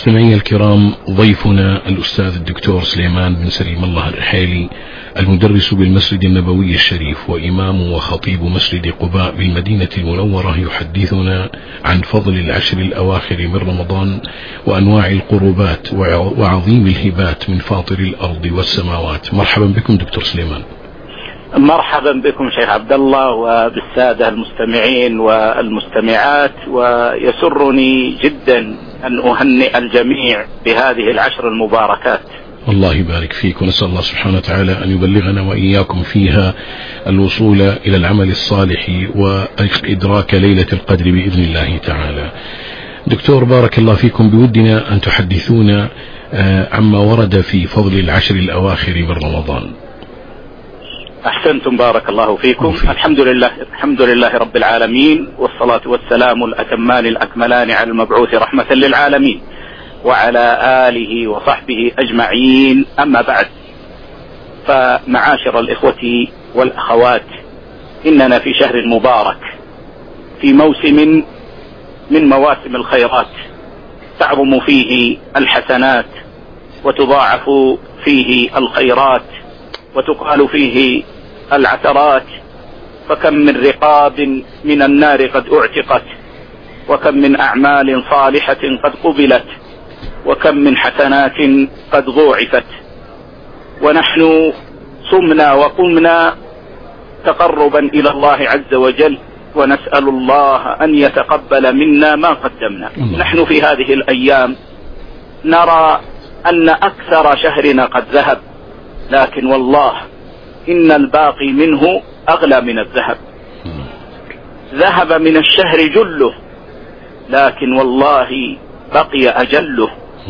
مستمعي الكرام، ضيفنا الأستاذ الدكتور سليمان بن سليم الله الرحيلي، المدرس بالمسجد النبوي الشريف وإمام وخطيب مسجد قباء بالمدينة المنورة، يحدثنا عن فضل العشر الأواخر من رمضان وأنواع القربات وعظيم الهبات من فاطر الأرض والسماوات. مرحبا بكم دكتور سليمان. مرحبا بكم شيخ عبد الله وبالسادة المستمعين والمستمعات، ويسرني جدا أن أهنئ الجميع بهذه العشر المباركات. الله يبارك فيك، ونسأل الله سبحانه وتعالى أن يبلغنا وإياكم فيها الوصول إلى العمل الصالح وإدراك ليلة القدر بإذن الله تعالى. دكتور بارك الله فيكم، بودنا أن تحدثونا عما ورد في فضل العشر الأواخر من رمضان. أحسنتم، بارك الله فيكم. الحمد لله رب العالمين، والصلاة والسلام الأتمان الأكملان على المبعوث رحمة للعالمين وعلى آله وصحبه أجمعين. أما بعد، فمعاشر الإخوة والأخوات، إننا في شهر مبارك، في موسم من مواسم الخيرات، تعظم فيه الحسنات وتضاعف فيه الخيرات وتقال فيه العثرات، فكم من رقاب من النار قد اعتقت، وكم من أعمال صالحة قد قبلت، وكم من حسنات قد ضوعفت. ونحن صمنا وقمنا تقربا إلى الله عز وجل، ونسأل الله أن يتقبل منا ما قدمنا. نحن في هذه الأيام نرى أن أكثر شهرنا قد ذهب، لكن والله إن الباقي منه أغلى من الذهب. ذهب من الشهر جله، لكن والله بقي أجله.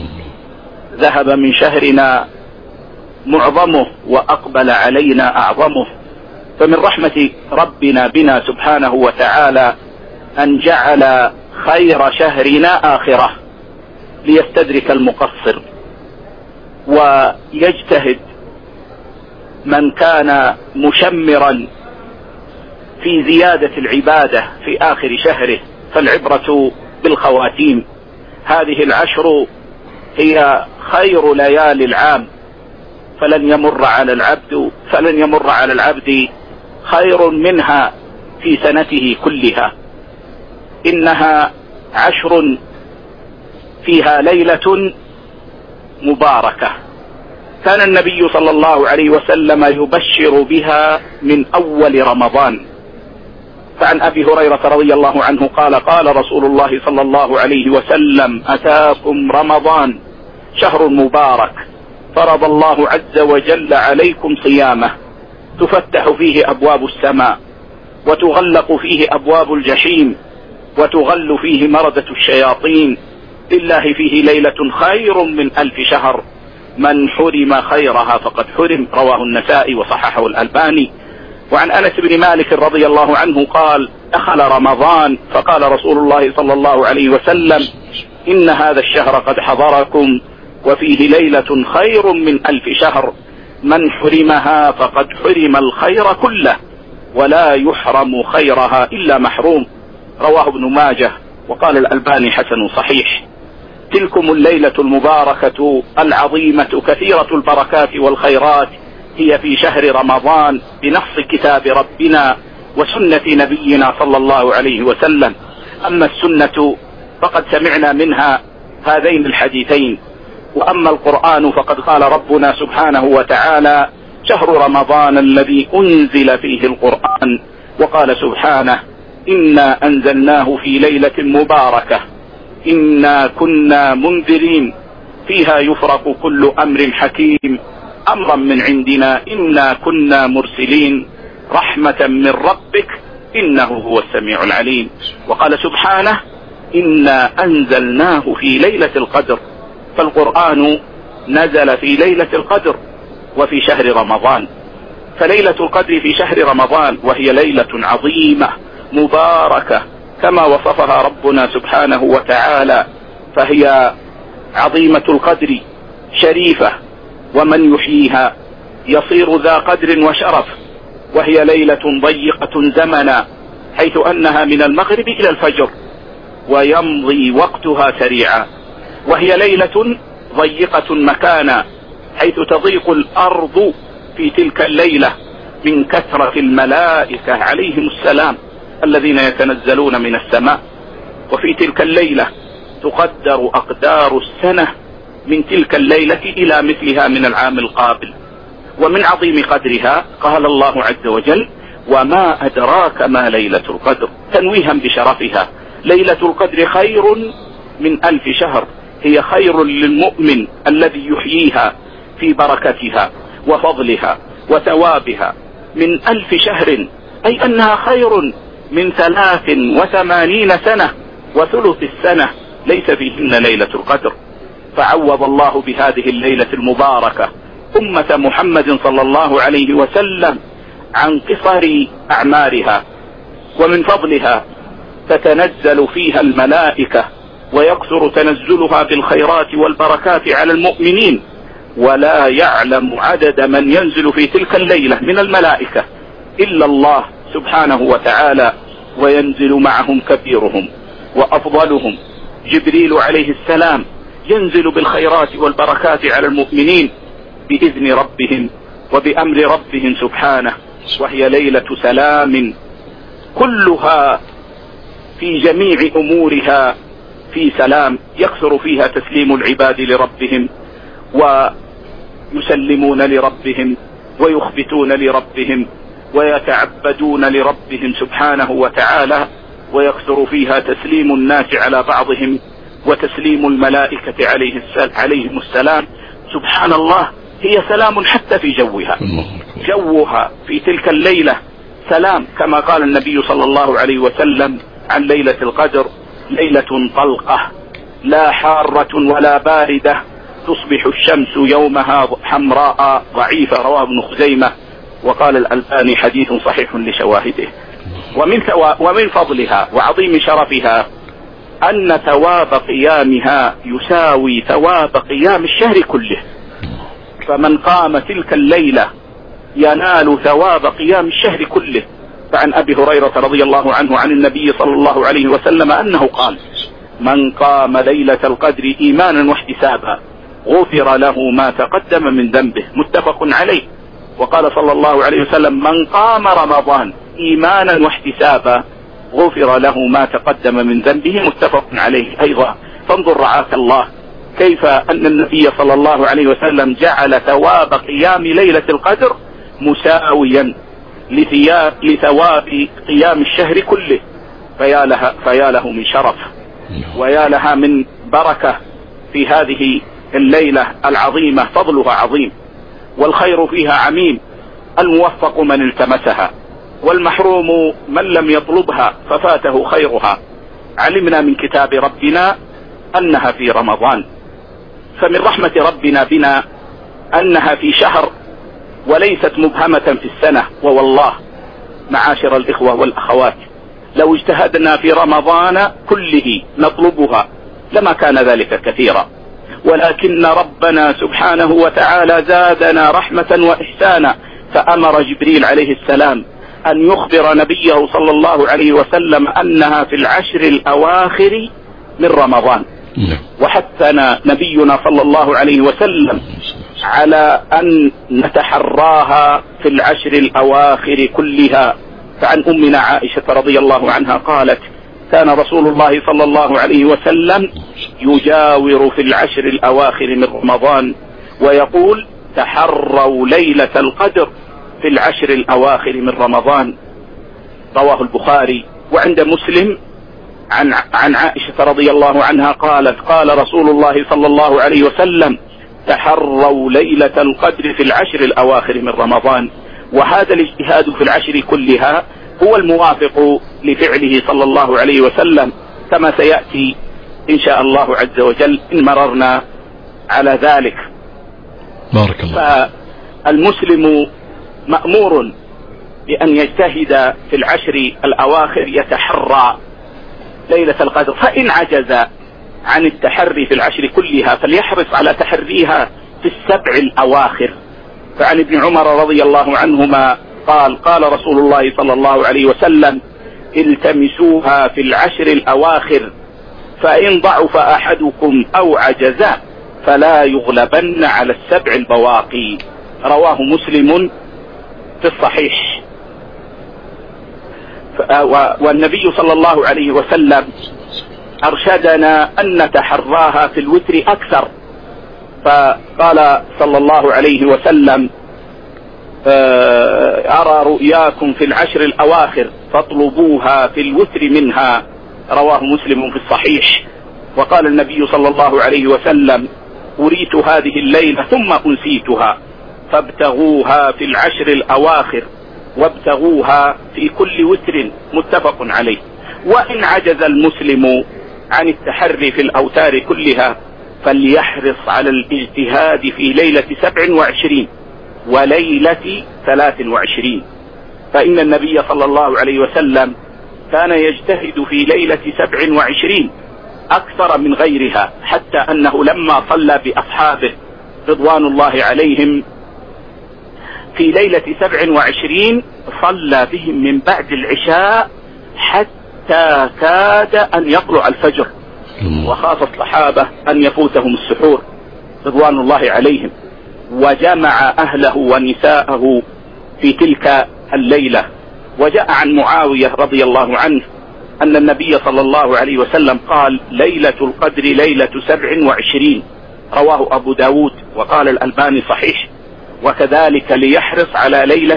ذهب من شهرنا معظمه وأقبل علينا أعظمه. فمن رحمة ربنا بنا سبحانه وتعالى أن جعل خير شهرنا آخرة، ليستدرك المقصر ويجتهد من كان مشمرا في زيادة العبادة في آخر شهره، فالعبرة بالخواتيم. هذه العشر هي خير ليالي العام، فلن يمر على العبد خير منها في سنته كلها. إنها عشر فيها ليلة مباركة، كان النبي صلى الله عليه وسلم يبشر بها من أول رمضان. فعن أبي هريرة رضي الله عنه قال: قال رسول الله صلى الله عليه وسلم: أتاكم رمضان شهر مبارك، فرض الله عز وجل عليكم صيامه، تفتح فيه أبواب السماء، وتغلق فيه أبواب الجحيم، وتغل فيه مردة الشياطين، لله فيه ليلة خير من 1000 شهر، من حرم خيرها فقد حرم. رواه النسائي وصححه الألباني. وعن أنس بن مالك رضي الله عنه قال: دخل رمضان، فقال رسول الله صلى الله عليه وسلم: إن هذا الشهر قد حضركم، وفيه ليلة خير من 1000 شهر، من حرمها فقد حرم الخير كله، ولا يحرم خيرها إلا محروم. رواه ابن ماجه، وقال الألباني حسن صحيح. تلكم الليلة المباركة العظيمة كثيرة البركات والخيرات هي في شهر رمضان بنص كتاب ربنا وسنة نبينا صلى الله عليه وسلم. أما السنة فقد سمعنا منها هذين الحديثين، وأما القرآن فقد قال ربنا سبحانه وتعالى: شهر رمضان الذي أنزل فيه القرآن، وقال سبحانه: إنا أنزلناه في ليلة مباركة إنا كنا منذرين فيها يفرق كل أمر حكيم أمرا من عندنا إنا كنا مرسلين رحمة من ربك إنه هو السميع العليم. وقال سبحانه: إنا أنزلناه في ليلة القدر. فالقرآن نزل في ليلة القدر وفي شهر رمضان، فليلة القدر في شهر رمضان وهي ليلة عظيمة مباركة كما وصفها ربنا سبحانه وتعالى، فهي عظيمة القدر شريفة، ومن يحييها يصير ذا قدر وشرف. وهي ليلة ضيقة زمنا، حيث أنها من المغرب إلى الفجر، ويمضي وقتها سريعا. وهي ليلة ضيقة مكانا، حيث تضيق الأرض في تلك الليلة من كثرة الملائكة عليهم السلام الذين يتنزلون من السماء. وفي تلك الليلة تقدر أقدار السنة من تلك الليلة إلى مثلها من العام القابل. ومن عظيم قدرها قال الله عز وجل: وما أدراك ما ليلة القدر، تنويها بشرفها. ليلة القدر خير من 1000 شهر، هي خير للمؤمن الذي يحييها في بركتها وفضلها وثوابها من 1000 شهر، أي أنها خير من 83 سنة وثلث السنة ليس فيهن ليلة القدر. فعوض الله بهذه الليلة المباركة أمة محمد صلى الله عليه وسلم عن قصر أعمارها. ومن فضلها تتنزل فيها الملائكة ويكثر تنزلها بالخيرات والبركات على المؤمنين، ولا يعلم عدد من ينزل في تلك الليلة من الملائكة إلا الله سبحانه وتعالى، وينزل معهم كبيرهم وأفضلهم جبريل عليه السلام، ينزل بالخيرات والبركات على المؤمنين بإذن ربهم وبأمر ربهم سبحانه. وهي ليلة سلام كلها في جميع أمورها في سلام، يكثر فيها تسليم العباد لربهم ويسلمون لربهم ويخبتون لربهم ويتعبدون لربهم سبحانه وتعالى، ويكثر فيها تسليم الناس على بعضهم وتسليم الملائكة عليهم السلام. سبحان الله، هي سلام حتى في جوها في تلك الليلة سلام، كما قال النبي صلى الله عليه وسلم عن ليلة القدر: ليلة طلقة لا حارة ولا باردة، تصبح الشمس يومها حمراء ضعيفة، رواه ابن خزيمة، وقال الألباني حديث صحيح لشواهده. ومن فضلها وعظيم شرفها أن ثواب قيامها يساوي ثواب قيام الشهر كله، فمن قام تلك الليلة ينال ثواب قيام الشهر كله. فعن أبي هريرة رضي الله عنه عن النبي صلى الله عليه وسلم أنه قال: من قام ليلة القدر إيمانا واحتسابا غفر له ما تقدم من ذنبه، متفق عليه. وقال صلى الله عليه وسلم: من قام رمضان إيمانا واحتسابا غفر له ما تقدم من ذنبه، متفق عليه أيضا. فانظر رعاك الله كيف أن النبي صلى الله عليه وسلم جعل ثواب قيام ليلة القدر مساويا لثواب قيام الشهر كله. فيا له من شرف ويا لها من بركة في هذه الليلة العظيمة، فضلها عظيم والخير فيها عميم. الموفق من التمسها، والمحروم من لم يطلبها ففاته خيرها. علمنا من كتاب ربنا أنها في رمضان، فمن رحمة ربنا بنا أنها في شهر وليست مبهمة في السنة. ووالله معاشر الإخوة والأخوات، لو اجتهدنا في رمضان كله نطلبها لما كان ذلك كثيرا، ولكن ربنا سبحانه وتعالى زادنا رحمة وإحسانا، فأمر جبريل عليه السلام أن يخبر نبيه صلى الله عليه وسلم أنها في العشر الأواخر من رمضان. وحثنا نبينا صلى الله عليه وسلم على أن نتحراها في العشر الأواخر كلها. فعن أمنا عائشة رضي الله عنها قالت: كان رسول الله صلى الله عليه وسلم يجاور في العشر الأواخر من رمضان ويقول: تحروا ليلة القدر في العشر الأواخر من رمضان. رواه البخاري. وعند مسلم عن عائشة رضي الله عنها قالت: قال رسول الله صلى الله عليه وسلم: تحروا ليلة القدر في العشر الأواخر من رمضان. وهذا الاجتهاد في العشر كلها هو الموافق لفعله صلى الله عليه وسلم، كما سيأتي إن شاء الله عز وجل إن مررنا على ذلك. بارك الله. فالمسلم مأمور بأن يجتهد في العشر الأواخر، يتحرى ليلة القدر، فإن عجز عن التحري في العشر كلها فليحرص على تحريها في السبع الأواخر. فعن ابن عمر رضي الله عنهما قال رسول الله صلى الله عليه وسلم: التمسوها في العشر الأواخر فإن ضعف أحدكم أو عجز فلا يغلبن على 7 البواقي. رواه مسلم في الصحيح. والنبي صلى الله عليه وسلم أرشدنا أن نتحراها في الوتر أكثر، فقال صلى الله عليه وسلم: أرى رؤياكم في 10 الأواخر فاطلبوها في الوتر منها. رواه مسلم في الصحيح. وقال النبي صلى الله عليه وسلم: أريت هذه الليلة ثم أنسيتها فابتغوها في 10 الأواخر وابتغوها في كل وتر. متفق عليه. وإن عجز المسلم عن التحري في الأوتار كلها فليحرص على الاجتهاد في ليلة 27 وليلة 23، فإن النبي صلى الله عليه وسلم كان يجتهد في ليلة 27 أكثر من غيرها، حتى أنه لما صلى بأصحابه رضوان الله عليهم في ليلة 27 صلى بهم من بعد العشاء حتى كاد أن يطلع الفجر، وخاف الصحابة أن يفوتهم السحور رضوان الله عليهم، وجمع أهله ونساءه في تلك الليلة. وجاء عن معاوية رضي الله عنه أن النبي صلى الله عليه وسلم قال: ليلة القدر ليلة 27. رواه أبو داود وقال الألباني صحيح. وكذلك ليحرص على ليلة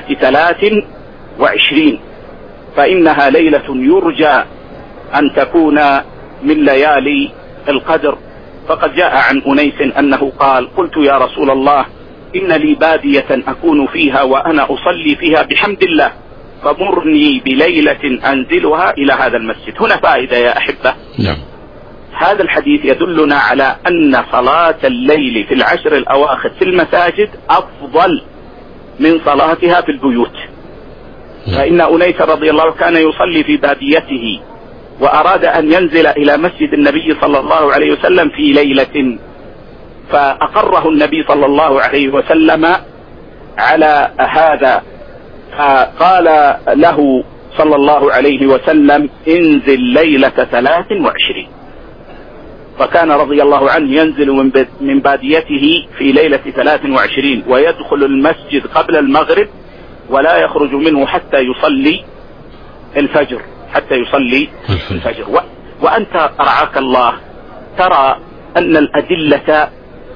23 فإنها ليلة يرجى أن تكون من ليالي القدر. فقد جاء عن أنيس أنه قال: قلت يا رسول الله إن لي بادية أكون فيها وأنا أصلي فيها بحمد الله، فمرني بليلة أنزلها إلى هذا المسجد. هنا فائدة يا أحبة. نعم. هذا الحديث يدلنا على أن صلاة الليل في 10 الأواخر في المساجد أفضل من صلاتها في البيوت. فإن أنيس رضي الله عنه كان يصلي في باديته وأراد أن ينزل إلى مسجد النبي صلى الله عليه وسلم في ليلة، فأقره النبي صلى الله عليه وسلم على هذا، فقال له صلى الله عليه وسلم: انزل ليلة 23. فكان رضي الله عنه ينزل من باديته في ليلة 23 ويدخل المسجد قبل المغرب ولا يخرج منه حتى يصلي الفجر. وأنت رعاك الله ترى أن الأدلة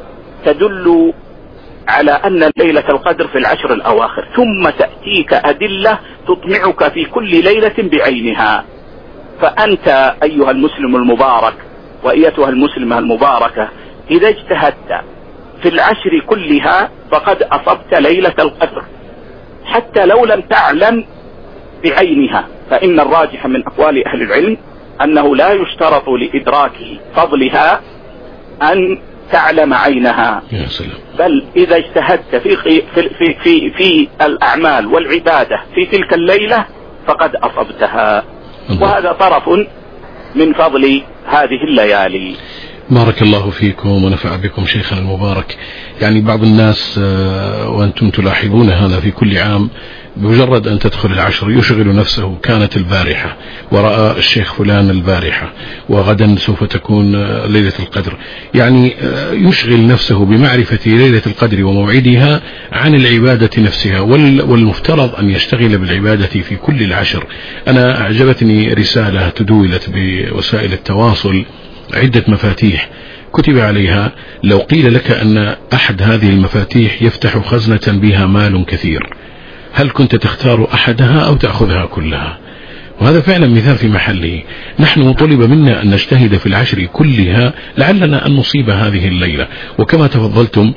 تدل على أن ليلة القدر في 10 الأواخر، ثم تأتيك أدلة تطمعك في كل ليلة بعينها. فأنت أيها المسلم المبارك وأيتها المسلمة المباركة إذا اجتهدت في 10 كلها فقد أصبت ليلة القدر حتى لو لم تعلم بعينها. فإن الراجح من أقوال أهل العلم أنه لا يشترط لإدراك فضلها أن تعلم عينها، بل إذا اجتهدت في الأعمال والعبادة في تلك الليلة فقد أصبتها. وهذا طرف من فضل هذه الليالي. بارك الله فيكم ونفع بكم شيخنا المبارك. يعني بعض الناس وأنتم تلاحظون هذا في كل عام، بمجرد أن تدخل 10 يشغل نفسه، كانت البارحة ورأى الشيخ فلان البارحة وغدا سوف تكون ليلة القدر، يعني يشغل نفسه بمعرفة ليلة القدر وموعدها عن العبادة نفسها، والمفترض أن يشتغل بالعبادة في كل 10. أنا أعجبتني رسالة تدولت بوسائل التواصل، عدة مفاتيح كتب عليها: لو قيل لك أن أحد هذه المفاتيح يفتح خزنة بها مال كثير، هل كنت تختار أحدها أو تأخذها كلها؟ وهذا فعلا مثال في محله. نحن طلب منا أن نجتهد في 10 كلها لعلنا أن نصيب هذه الليلة، وكما تفضلتم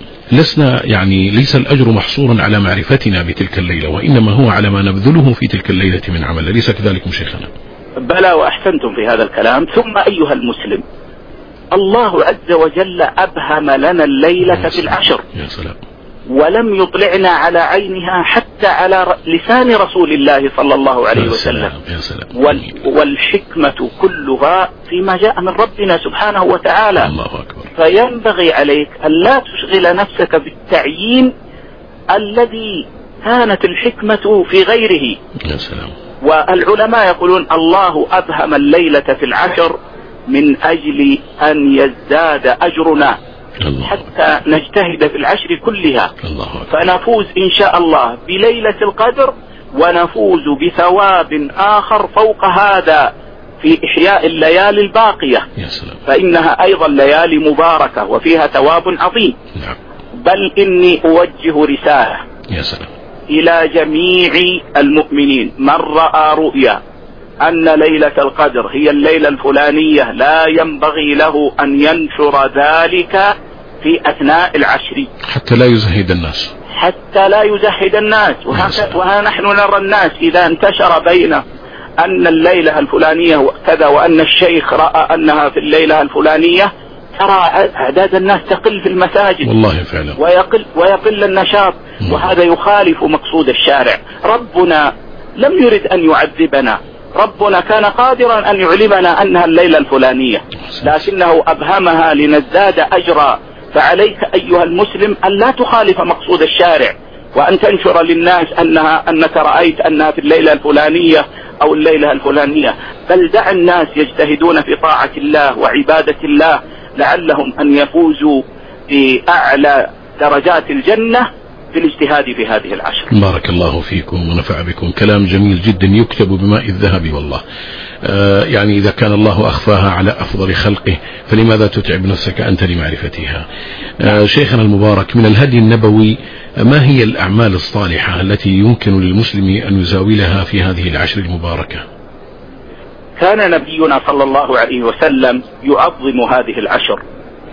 ليس الأجر محصورا على معرفتنا بتلك الليلة، وإنما هو على ما نبذله في تلك الليلة من عمل. أليس كذلك شيخنا؟ بلى، وأحسنتم في هذا الكلام. ثم أيها المسلم، الله عز وجل أبهم لنا الليلة في 10. يا سلام. ولم يطلعنا على عينها حتى على لسان رسول الله صلى الله عليه وسلم. يا سلام. والحكمة كلها فيما جاء من ربنا سبحانه وتعالى. الله أكبر. فينبغي عليك أن لا تشغل نفسك بالتعيين الذي كانت الحكمة في غيره. يا سلام. والعلماء يقولون الله أبهم الليلة في 10 من أجل أن يزداد أجرنا حتى نجتهد في العشر كلها، فنفوز إن شاء الله بليلة القدر، ونفوز بثواب آخر فوق هذا في إحياء الليالي الباقية، فإنها أيضا ليالي مباركة وفيها ثواب عظيم. بل إني أوجه رسالة إلى جميع المؤمنين: من رأى رؤيا أن ليلة القدر هي الليلة الفلانية لا ينبغي له أن ينشر ذلك في أثناء العشر حتى لا يزهد الناس، وها نحن نرى الناس إذا انتشر بين أن الليلة الفلانية كذا وأن الشيخ رأى أنها في الليلة الفلانية، ترى أعداد الناس تقل في المساجد والله فعلا، ويقل النشاط، وهذا يخالف مقصود الشارع. ربنا لم يرد أن يعذبنا، ربنا كان قادرا أن يعلمنا أنها الليلة الفلانية، لكنه أبهمها لنزداد أجرا. فعليك أيها المسلم أن لا تخالف مقصود الشارع، وأن تنشر للناس أنك رأيت أنها في الليلة الفلانية أو الليلة الفلانية، بل دع الناس يجتهدون في طاعة الله وعبادة الله لعلهم أن يفوزوا بأعلى درجات الجنة بالاجتهاد في هذه العشر. بارك الله فيكم ونفع بكم، كلام جميل جدا يكتب بماء الذهب والله. يعني إذا كان الله أخفاها على أفضل خلقه فلماذا تتعب نفسك أنت لمعرفتها؟ شيخنا المبارك، من الهدي النبوي ما هي الأعمال الصالحة التي يمكن للمسلم أن يزاولها في هذه العشر المباركة؟ كان نبينا صلى الله عليه وسلم يعظم هذه العشر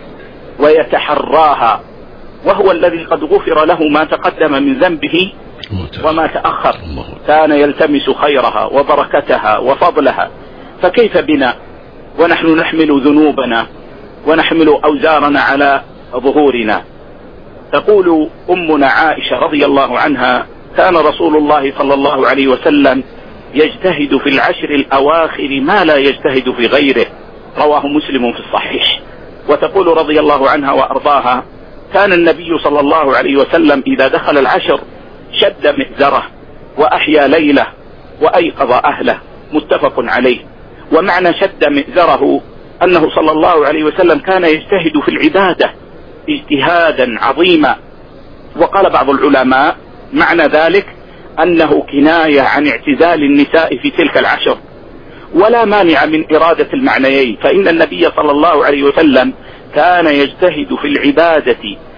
ويتحراها، وهو الذي قد غفر له ما تقدم من ذنبه وما تأخر، كان يلتمس خيرها وبركتها وفضلها، فكيف بنا ونحن نحمل ذنوبنا ونحمل أوزارنا على ظهورنا؟ تقول أمنا عائشة رضي الله عنها: كان رسول الله صلى الله عليه وسلم يجتهد في العشر الأواخر ما لا يجتهد في غيره، رواه مسلم في الصحيح. وتقول رضي الله عنها وأرضاها: كان النبي صلى الله عليه وسلم إذا دخل العشر شد مئزره وأحيا ليله وأيقظ أهله، متفق عليه. ومعنى شد مئزره أنه صلى الله عليه وسلم كان يجتهد في العبادة اجتهادا عظيما. وقال بعض العلماء معنى ذلك أنه كناية عن اعتزال النساء في تلك العشر، ولا مانع من إرادة المعنيين، فإن النبي صلى الله عليه وسلم كان يجتهد في العبادة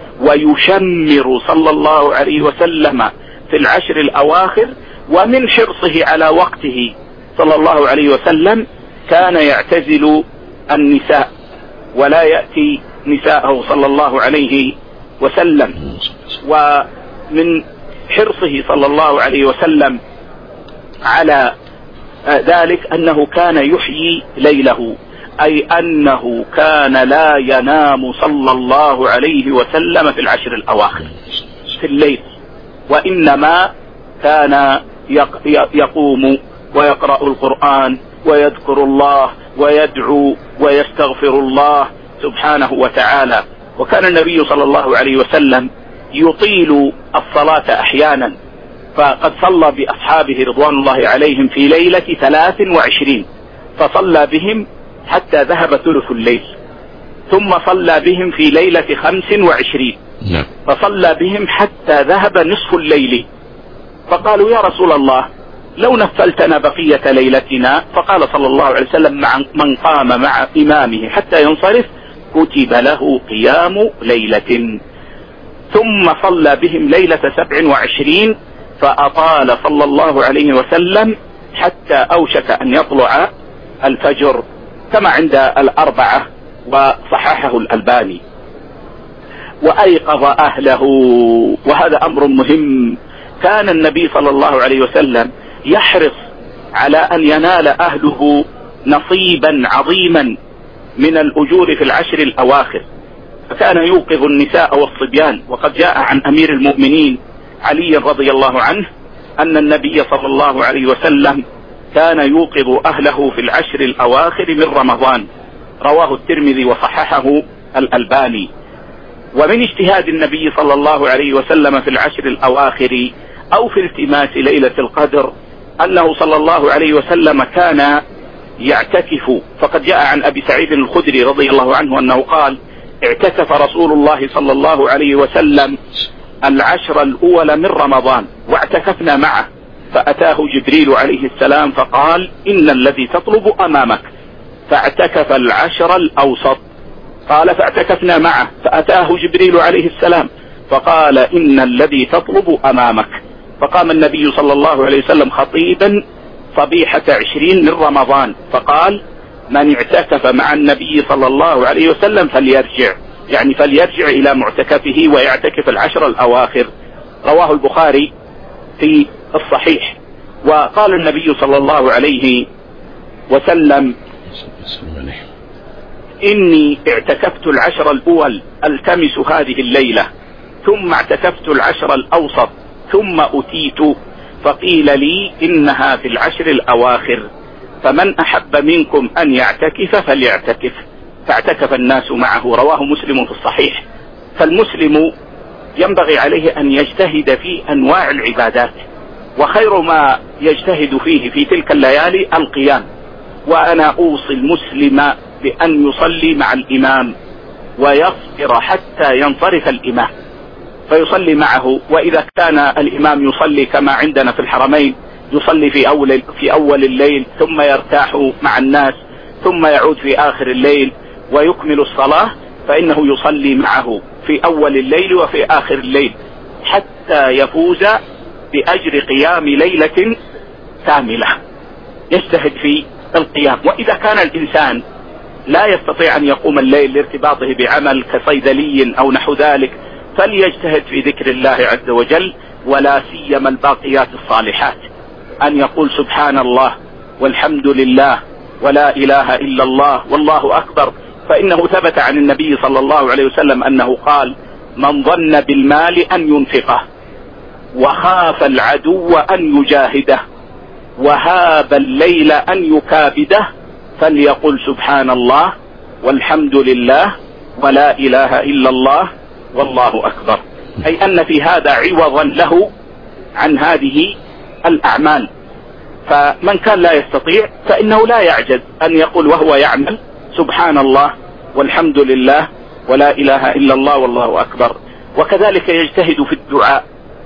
ويشمر صلى الله عليه وسلم في العشر الأواخر، ومن حرصه على وقته صلى الله عليه وسلم كان يعتزل النساء ولا يأتي نساءه صلى الله عليه وسلم. ومن حرصه صلى الله عليه وسلم على ذلك أنه كان يحيي ليله، أي أنه كان لا ينام صلى الله عليه وسلم في العشر الأواخر في الليل، وإنما كان يقوم ويقرأ القرآن ويذكر الله ويدعو ويستغفر الله سبحانه وتعالى. وكان النبي صلى الله عليه وسلم يطيل الصلاة أحيانا، فقد صلى بأصحابه رضوان الله عليهم في ليلة 23، فصلى بهم حتى ذهب ثلث الليل، ثم صلى بهم في ليلة 25 فصلى بهم حتى ذهب نصف الليل. فقالوا: يا رسول الله لو نفلتنا بقية ليلتنا، فقال صلى الله عليه وسلم: من قام مع إمامه حتى ينصرف كتب له قيام ليلة. ثم صلى بهم ليلة 27 فأطال صلى الله عليه وسلم حتى أوشك أن يطلع الفجر، كما عند الأربعة وصححه الألباني. وأيقظ أهله، وهذا أمر مهم. كان النبي صلى الله عليه وسلم يحرص على أن ينال أهله نصيبا عظيما من الأجور في العشر الأواخر، فكان يوقظ النساء والصبيان. وقد جاء عن أمير المؤمنين علي رضي الله عنه أن النبي صلى الله عليه وسلم كان يوقظ أهله في العشر الأواخر من رمضان، رواه الترمذي وصححه الألباني. ومن اجتهاد النبي صلى الله عليه وسلم في العشر الأواخر أو في التماس ليلة القدر أنه صلى الله عليه وسلم كان يعتكف. فقد جاء عن أبي سعيد الخدري رضي الله عنه أنه قال: اعتكف رسول الله صلى الله عليه وسلم 10 الأول من رمضان واعتكفنا معه، فأتاه جبريل عليه السلام فقال: إن الذي تطلب أمامك، فاعتكف 10 الأوسط. قال: فاعتكفنا معه، فأتاه جبريل عليه السلام فقال: إن الذي تطلب أمامك. فقام النبي صلى الله عليه وسلم خطيبا صبيحة 20 من رمضان فقال: من اعتكف مع النبي صلى الله عليه وسلم فليرجع، يعني فليرجع إلى معتكفه ويعتكف 10 الأواخر. رواه البخاري في الصحيح. وقال النبي صلى الله عليه وسلم: إني اعتكفت 10 الأول ألتمس هذه الليلة، ثم اعتكفت 10 الأوسط، ثم أتيت فقيل لي إنها في 10 الأواخر، فمن أحب منكم أن يعتكف فليعتكف. فاعتكف الناس معه. رواه مسلم في الصحيح. فالمسلم ينبغي عليه أن يجتهد في أنواع العبادات، وخير ما يجتهد فيه في تلك الليالي القيام. وأنا أوصي المسلم بأن يصلي مع الإمام ويصبر حتى ينصرف الإمام فيصلي معه. وإذا كان الإمام يصلي كما عندنا في الحرمين، يصلي في أول الليل ثم يرتاح مع الناس ثم يعود في آخر الليل ويكمل الصلاة، فإنه يصلي معه في أول الليل وفي آخر الليل حتى يفوز بأجر قيام ليلة كاملة. يجتهد في القيام. وإذا كان الإنسان لا يستطيع أن يقوم الليل لارتباطه بعمل كصيدلي أو نحو ذلك، فليجتهد في ذكر الله عز وجل، ولا سيما الباقيات الصالحات، أن يقول سبحان الله والحمد لله ولا إله إلا الله والله أكبر. فإنه ثبت عن النبي صلى الله عليه وسلم أنه قال: من ظن بالمال أن ينفقه، وخاف العدو أن يجاهده، وهاب الليل أن يكابده، فليقل سبحان الله والحمد لله ولا إله إلا الله والله أكبر. أي أن في هذا عوضا له عن هذه الأعمال. فمن كان لا يستطيع فإنه لا يعجز أن يقول وهو يعمل سبحان الله والحمد لله ولا إله إلا الله والله أكبر. وكذلك يجتهد في الدعاء،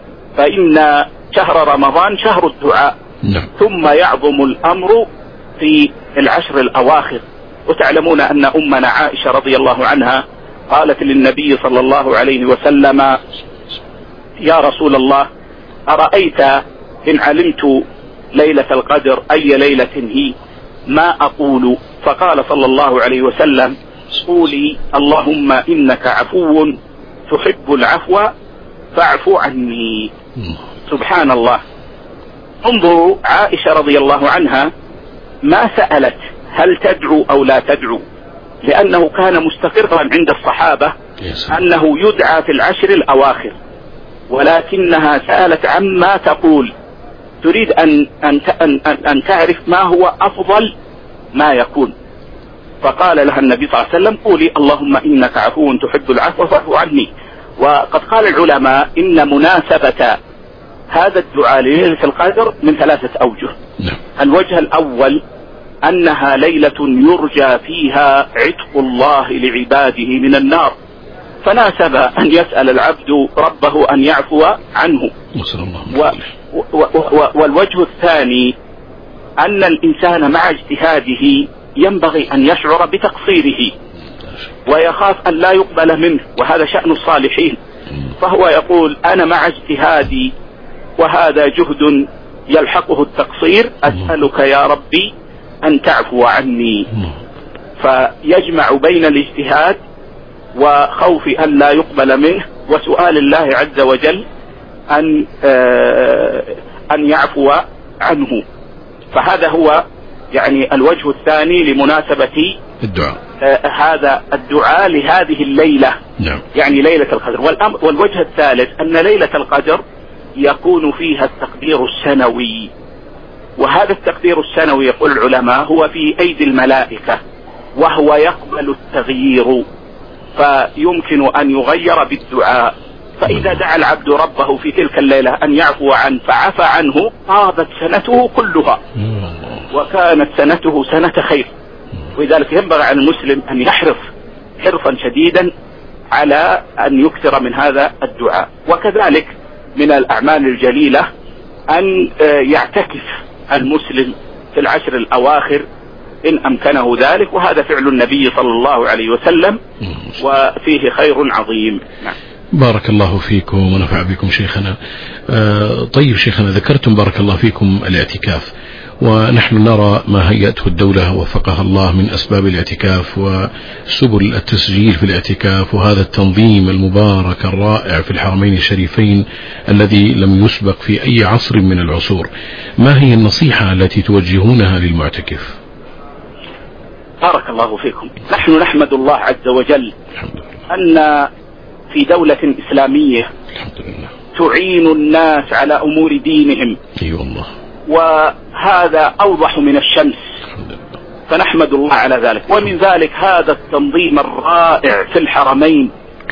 فإن شهر رمضان شهر الدعاء. ثم يعظم الأمر في 10 الأواخر. وتعلمون أن أمنا عائشة رضي الله عنها قالت للنبي صلى الله عليه وسلم: يا رسول الله، أرأيت إن علمت ليلة القدر أي ليلة هي ما أقول؟ فقال صلى الله عليه وسلم: قولي اللهم إنك عفو تحب العفو فاعف عني. سبحان الله. انظروا عائشة رضي الله عنها ما سألت هل تدعو أو لا تدعو، لأنه كان مستقرا عند الصحابة أنه يدعى في 10 الأواخر، ولكنها سألت عما تقول، تريد أن تعرف ما هو أفضل ما يكون. فقال لها النبي صلى الله عليه وسلم: قولي اللهم إنك عفو تحب العفو فاعف عني. وقد قال العلماء إن مناسبة هذا الدعاء لليلة القدر من 3 أوجه. الوجه الأول أنها ليلة يرجى فيها عتق الله لعباده من النار، فناسب أن يسأل العبد ربه أن يعفو عنه. والوجه الثاني أن الإنسان مع اجتهاده ينبغي أن يشعر بتقصيره ويخاف أن لا يقبل منه، وهذا شأن الصالحين. فهو يقول: أنا مع اجتهادي وهذا جهد يلحقه التقصير، أسألك يا ربي أن تعفو عني. فيجمع بين الاجتهاد وخوف أن لا يقبل منه وسؤال الله عز وجل أن يعفو عنه. فهذا هو يعني الوجه الثاني لمناسبة الدعاء، هذا الدعاء لهذه الليلة، يعني ليلة القدر. والوجه الثالث أن ليلة القدر يكون فيها التقدير السنوي، وهذا التقدير السنوي يقول العلماء هو في أيدي الملائكة، وهو يقبل التغيير، فيمكن أن يغير بالدعاء. فإذا دعا العبد ربه في تلك الليلة أن يعفو عنه فعفى عنه، طابت سنته كلها وكانت سنته سنة خير، ولذلك ينبغي على المسلم أن يحرص حرصا شديدا على أن يكثر من هذا الدعاء. وكذلك من الأعمال الجليلة أن يعتكف المسلم في العشر الأواخر إن أمكنه ذلك، وهذا فعل النبي صلى الله عليه وسلم وفيه خير عظيم. نعم. بارك الله فيكم ونفع بكم شيخنا. طيب شيخنا، ذكرتم بارك الله فيكم الاعتكاف، ونحن نرى ما هيأته الدولة وفقها الله من أسباب الاعتكاف وسبل التسجيل في الاعتكاف، وهذا التنظيم المبارك الرائع في الحرمين الشريفين الذي لم يسبق في أي عصر من العصور. ما هي النصيحة التي توجهونها للمعتكف؟ بارك الله فيكم. نحن نحمد الله عز وجل أن في دولة إسلامية تعين الناس على أمور دينهم. والله. وهذا أوضح من الشمس، فنحمد الله على ذلك. ومن ذلك هذا التنظيم الرائع في الحرمين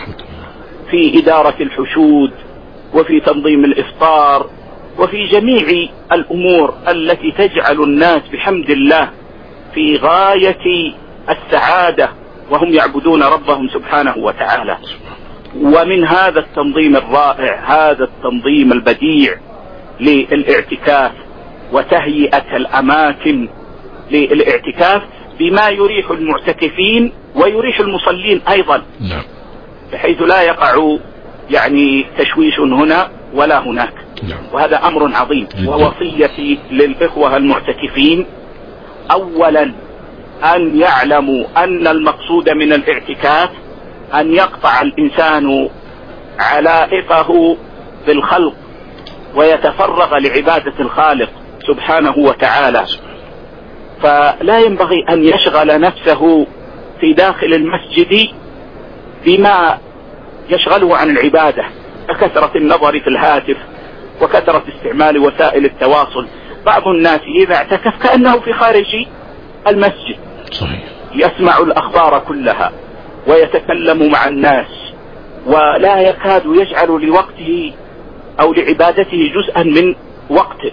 في إدارة الحشود وفي تنظيم الإفطار وفي جميع الأمور التي تجعل الناس بحمد الله في غاية السعادة وهم يعبدون ربهم سبحانه وتعالى. ومن هذا التنظيم الرائع هذا التنظيم البديع للاعتكاف وتهيئة الأماكن للاعتكاف بما يريح المعتكفين ويريح المصلين أيضا، بحيث لا يقع يعني تشويش هنا ولا هناك. وهذا أمر عظيم. ووصيتي للإخوة المعتكفين أولا أن يعلموا أن المقصود من الاعتكاف أن يقطع الإنسان علائقه بالخلق ويتفرغ لعبادة الخالق سبحانه وتعالى، فلا ينبغي أن يشغل نفسه في داخل المسجد بما يشغله عن العبادة ككثرة النظر في الهاتف وكثرة استعمال وسائل التواصل. بعض الناس إذا اعتكف كأنه في خارج المسجد، صحيح، يسمع الأخبار كلها ويتكلم مع الناس ولا يكاد يجعل لوقته أو لعبادته جزءا من وقته.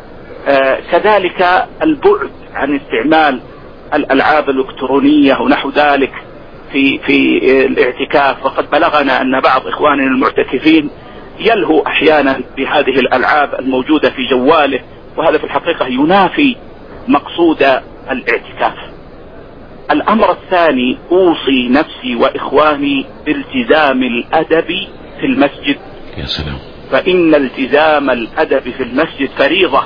كذلك البعد عن استعمال الألعاب الإلكترونية ونحو ذلك في الاعتكاف. وقد بلغنا أن بعض إخواننا المعتكفين يلهو أحيانا بهذه الألعاب الموجودة في جواله، وهذا في الحقيقة ينافي مقصود الاعتكاف. الأمر الثاني أوصي نفسي وإخواني بالتزام الأدب في المسجد. يا سلام. فإن التزام الأدب في المسجد فريضة،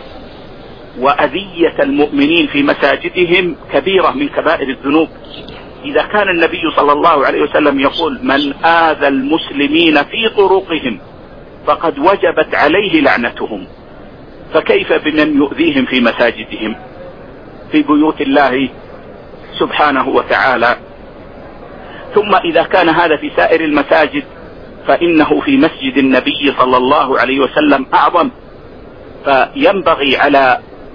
وأذية المؤمنين في مساجدهم كبيرة من كبائر الذنوب. إذا كان النبي صلى الله عليه وسلم يقول من آذى المسلمين في طرقهم فقد وجبت عليه لعنتهم، فكيف بمن يؤذيهم في مساجدهم في بيوت الله سبحانه وتعالى؟ ثم إذا كان هذا في سائر المساجد فإنه في مسجد النبي صلى الله عليه وسلم أعظم. فينبغي على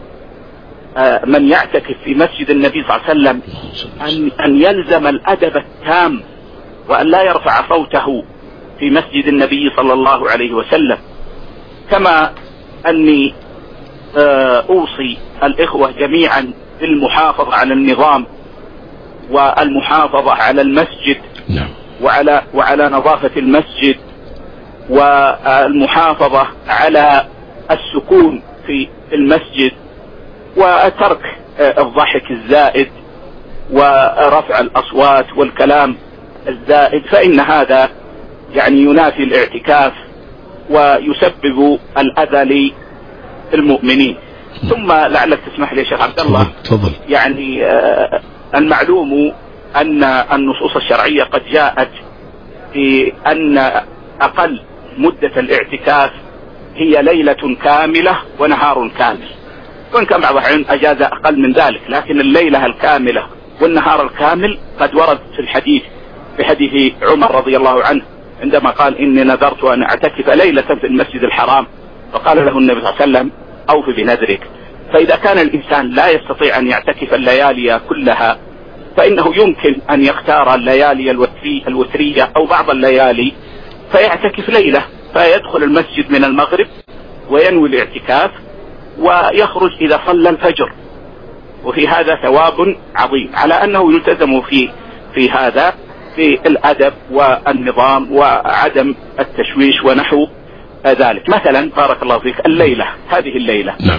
من يعتكف في مسجد النبي صلى الله عليه وسلم أن يلزم الأدب التام وأن لا يرفع صوته في مسجد النبي صلى الله عليه وسلم. كما أني أوصي الإخوة جميعا بالمحافظة على النظام والمحافظة على المسجد وعلى نظافة المسجد والمحافظة على السكون في المسجد وترك الضحك الزائد ورفع الأصوات والكلام الزائد، فإن هذا يعني ينافي الاعتكاف ويسبب الأذى للمؤمنين. ثم لعلك تسمح لي شيخ عبد الله، تفضل. يعني المعلوم أن النصوص الشرعية قد جاءت في أن أقل مدة الاعتكاف هي ليلة كاملة ونهار كامل، وإن كان بعض الأحيان أجاز أقل من ذلك، لكن الليلة الكاملة والنهار الكامل قد ورد في الحديث في حديث عمر رضي الله عنه عندما قال إني نذرت أن أعتكف ليلة في المسجد الحرام، فقال له النبي صلى الله عليه وسلم أوف بنذرك. فإذا كان الإنسان لا يستطيع أن يعتكف الليالي كلها فإنه يمكن أن يختار الليالي الوترية أو بعض الليالي فيعتكف ليلة، فيدخل المسجد من المغرب وينوي الاعتكاف ويخرج إذا صلى الفجر، وفي هذا ثواب عظيم على أنه يلتزم في هذا في الأدب والنظام وعدم التشويش ونحو ذلك. مثلا بارك الله فيك الليلة، هذه الليلة نعم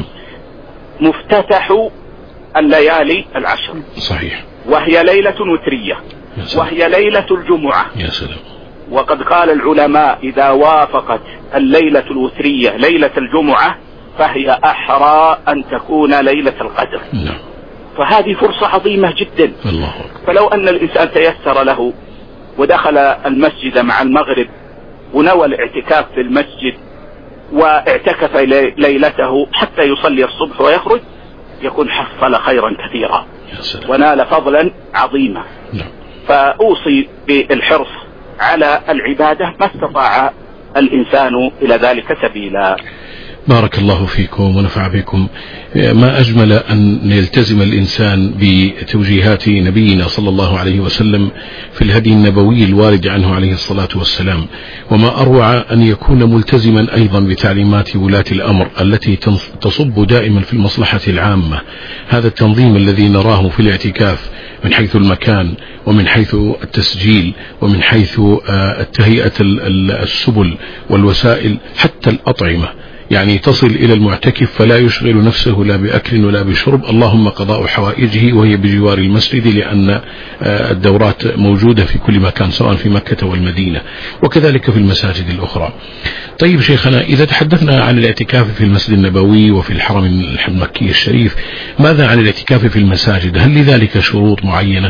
مفتتح الليالي العشر، صحيح، وهي ليلة وترية، وهي ليلة الجمعة. يا سلام. وقد قال العلماء إذا وافقت الليلة الوترية ليلة الجمعة فهي أحرى أن تكون ليلة القدر. نعم. فهذه فرصة عظيمة جدا. الله. فلو أن الإنسان تيسر له ودخل المسجد مع المغرب ونوى الاعتكاف في المسجد واعتكف ليلته حتى يصلي الصبح ويخرج، يكون حصل خيرا كثيرا ونال فضلا عظيما. نعم. فأوصي بالحرص على العبادة ما استطاع الإنسان إلى ذلك سبيلا. بارك الله فيكم ونفع بكم. ما أجمل أن يلتزم الإنسان بتوجيهات نبينا صلى الله عليه وسلم في الهدي النبوي الوارد عنه عليه الصلاة والسلام، وما أروع أن يكون ملتزما أيضا بتعليمات ولاة الأمر التي تصب دائما في المصلحة العامة. هذا التنظيم الذي نراه في الاعتكاف من حيث المكان ومن حيث التسجيل ومن حيث تهيئة السبل والوسائل حتى الأطعمة، يعني تصل إلى المعتكف فلا يشغل نفسه لا بأكل ولا بشرب، اللهم قضاء حوائجه وهي بجوار المسجد، لأن الدورات موجودة في كل مكان سواء في مكة والمدينة وكذلك في المساجد الأخرى. طيب شيخنا، إذا تحدثنا عن الاعتكاف في المسجد النبوي وفي الحرم المكي الشريف، ماذا عن الاعتكاف في المساجد؟ هل لذلك شروط معينة؟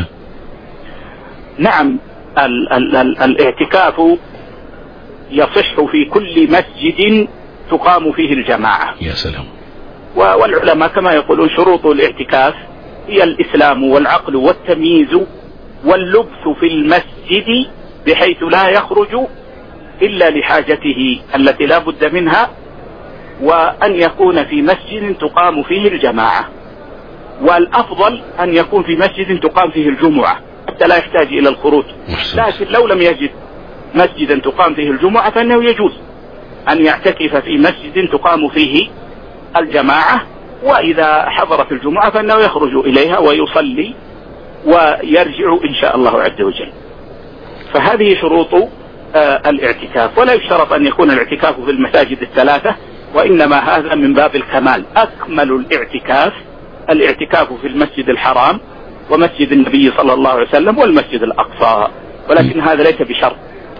نعم، الاعتكاف يصح في كل مسجد تقام فيه الجماعة. يا سلام. والعلماء كما يقولون شروط الاعتكاف هي الإسلام والعقل والتمييز واللبث في المسجد بحيث لا يخرج إلا لحاجته التي لا بد منها، وأن يكون في مسجد تقام فيه الجماعة، والأفضل أن يكون في مسجد تقام فيه الجمعة حتى لا يحتاج إلى الخروج. لكن لو لم يجد مسجدا تقام فيه الجمعة فإنه يجوز أن يعتكف في مسجد تقام فيه الجماعة، وإذا حضرت الجمعة فإنه يخرج إليها ويصلي ويرجع إن شاء الله عز وجل. فهذه شروط الاعتكاف، ولا يشترط أن يكون الاعتكاف في المساجد الثلاثة، وإنما هذا من باب الكمال. أكمل الاعتكاف في المسجد الحرام ومسجد النبي صلى الله عليه وسلم والمسجد الأقصى، ولكن هذا ليس بشرط،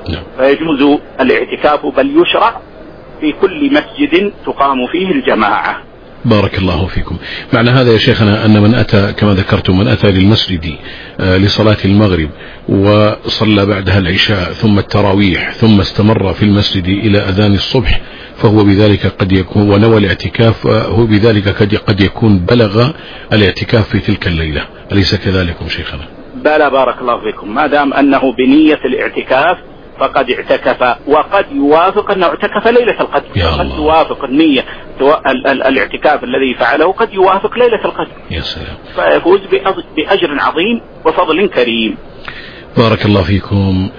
فيجوز الاعتكاف بل يشرع في كل مسجد تقام فيه الجماعة. بارك الله فيكم. معنى هذا يا شيخنا أن من أتى كما ذكرتم من أتى للمسجد لصلاة المغرب وصلى بعدها العشاء ثم التراويح ثم استمر في المسجد إلى أذان الصبح، فهو بذلك قد يكون ونوى الاعتكاف، هو بذلك قد يكون بلغ الاعتكاف في تلك الليلة، أليس كذلكم شيخنا؟ بلى بارك الله فيكم، ما دام أنه بنية الاعتكاف فقد اعتكف، وقد يوافق أنه اعتكف ليلة القدر، قد يوافق النية الاعتكاف الذي فعله قد يوافق ليلة القدر. يا سلام. فيفوز بأجر عظيم وفضل كريم. بارك الله فيكم.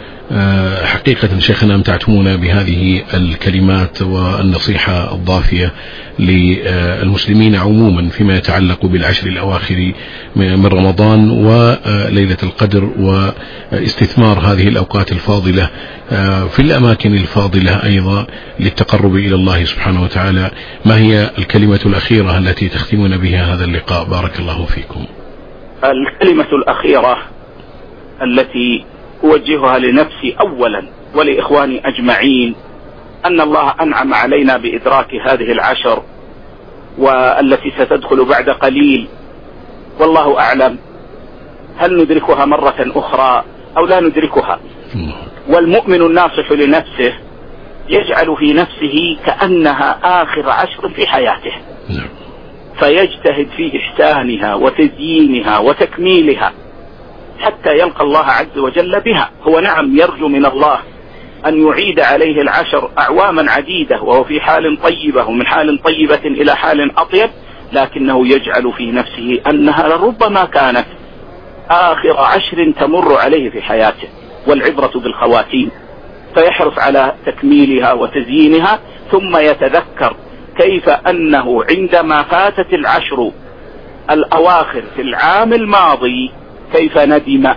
حقيقة شيخنا أمتعتمونا بهذه الكلمات والنصيحة الضافية للمسلمين عموما فيما يتعلق بالعشر الأواخر من رمضان وليلة القدر واستثمار هذه الأوقات الفاضلة في الأماكن الفاضلة أيضا للتقرب إلى الله سبحانه وتعالى. ما هي الكلمة الأخيرة التي تختمون بها هذا اللقاء؟ بارك الله فيكم. الكلمة الأخيرة التي أوجهها لنفسي أولا ولإخواني أجمعين أن الله أنعم علينا بإدراك هذه العشر والتي ستدخل بعد قليل، والله أعلم هل ندركها مرة أخرى أو لا ندركها. والمؤمن الناصح لنفسه يجعل في نفسه كأنها آخر عشر في حياته، فيجتهد في إحسانها وتزيينها وتكميلها حتى يلقى الله عز وجل بها. هو نعم يرجو من الله أن يعيد عليه العشر أعواما عديدة وهو في حال طيبة ومن حال طيبة إلى حال أطيب، لكنه يجعل في نفسه أنها لربما كانت آخر عشر تمر عليه في حياته، والعبرة بالخواتيم، فيحرص على تكميلها وتزيينها، ثم يتذكر كيف أنه عندما فاتت العشر الأواخر في العام الماضي كيف ندم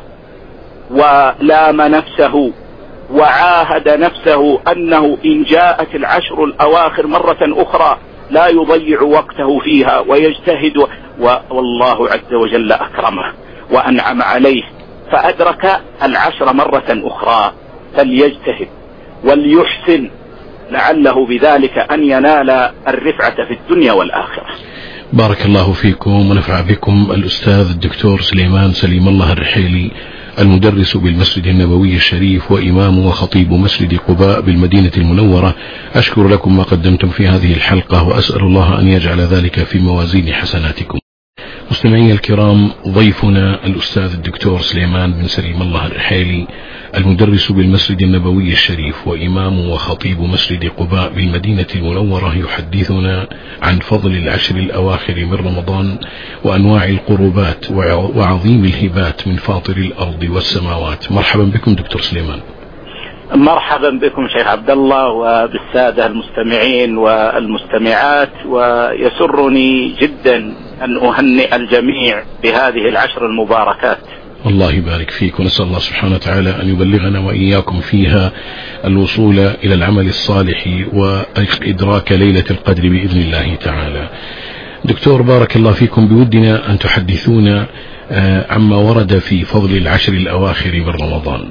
ولام نفسه وعاهد نفسه أنه إن جاءت العشر الأواخر مرة أخرى لا يضيع وقته فيها ويجتهد، والله عز وجل أكرمه وأنعم عليه فأدرك العشر مرة أخرى، فليجتهد وليحسن لعله بذلك أن ينال الرفعة في الدنيا والآخرة. بارك الله فيكم ونفع بكم. الأستاذ الدكتور سليمان سليم الله الرحيلي، المدرس بالمسجد النبوي الشريف وإمام وخطيب مسجد قباء بالمدينة المنورة، أشكر لكم ما قدمتم في هذه الحلقة وأسأل الله أن يجعل ذلك في موازين حسناتكم. مستمعي الكرام، ضيفنا الأستاذ الدكتور سليمان بن سليم الله الرحيلي، المدرس بالمسجد النبوي الشريف وإمام وخطيب مسجد قباء بالمدينة المنورة، يحدثنا عن فضل العشر الأواخر من رمضان وأنواع القربات وعظيم الهبات من فاطر الأرض والسماوات. مرحبا بكم دكتور سليمان. مرحبا بكم شيخ عبد الله وبالسادة المستمعين والمستمعات، ويسرني جدا أن أهنئ الجميع بهذه العشر المباركات. الله يبارك فيك، ونسأل الله سبحانه وتعالى أن يبلغنا وإياكم فيها الوصول إلى العمل الصالح وإدراك ليلة القدر بإذن الله تعالى. دكتور بارك الله فيكم، بودنا أن تحدثونا عما ورد في فضل العشر الأواخر من رمضان.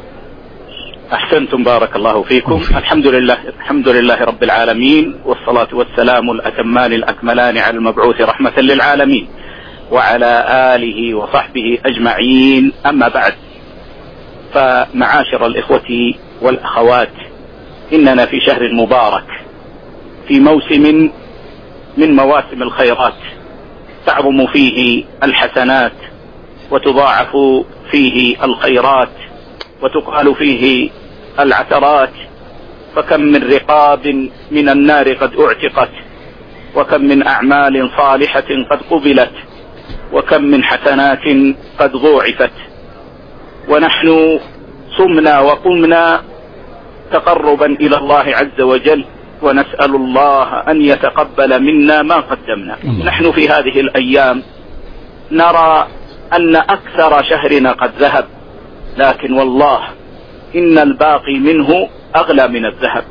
أحسنتم بارك الله فيكم. الحمد لله رب العالمين، والصلاة والسلام الأتمان الأكملان على المبعوث رحمة للعالمين وعلى آله وصحبه أجمعين. أما بعد، فمعاشر الإخوة والأخوات، إننا في شهر مبارك، في موسم من مواسم الخيرات، تعظم فيه الحسنات وتضاعف فيه الخيرات وتقال فيه العثرات، فكم من رقاب من النار قد اعتقت، وكم من أعمال صالحة قد قبلت، وكم من حسنات قد ضوعفت، ونحن صمنا وقمنا تقربا إلى الله عز وجل، ونسأل الله أن يتقبل منا ما قدمنا. نحن في هذه الأيام نرى أن أكثر شهرنا قد ذهب، لكن والله إن الباقي منه أغلى من الذهب.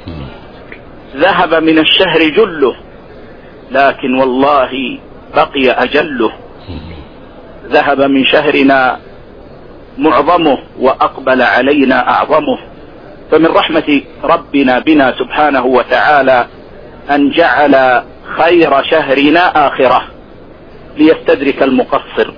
ذهب من الشهر جله، لكن والله بقي أجله. ذهب من شهرنا معظمه وأقبل علينا أعظمه. فمن رحمة ربنا بنا سبحانه وتعالى أن جعل خير شهرنا آخرة ليستدرك المقصر،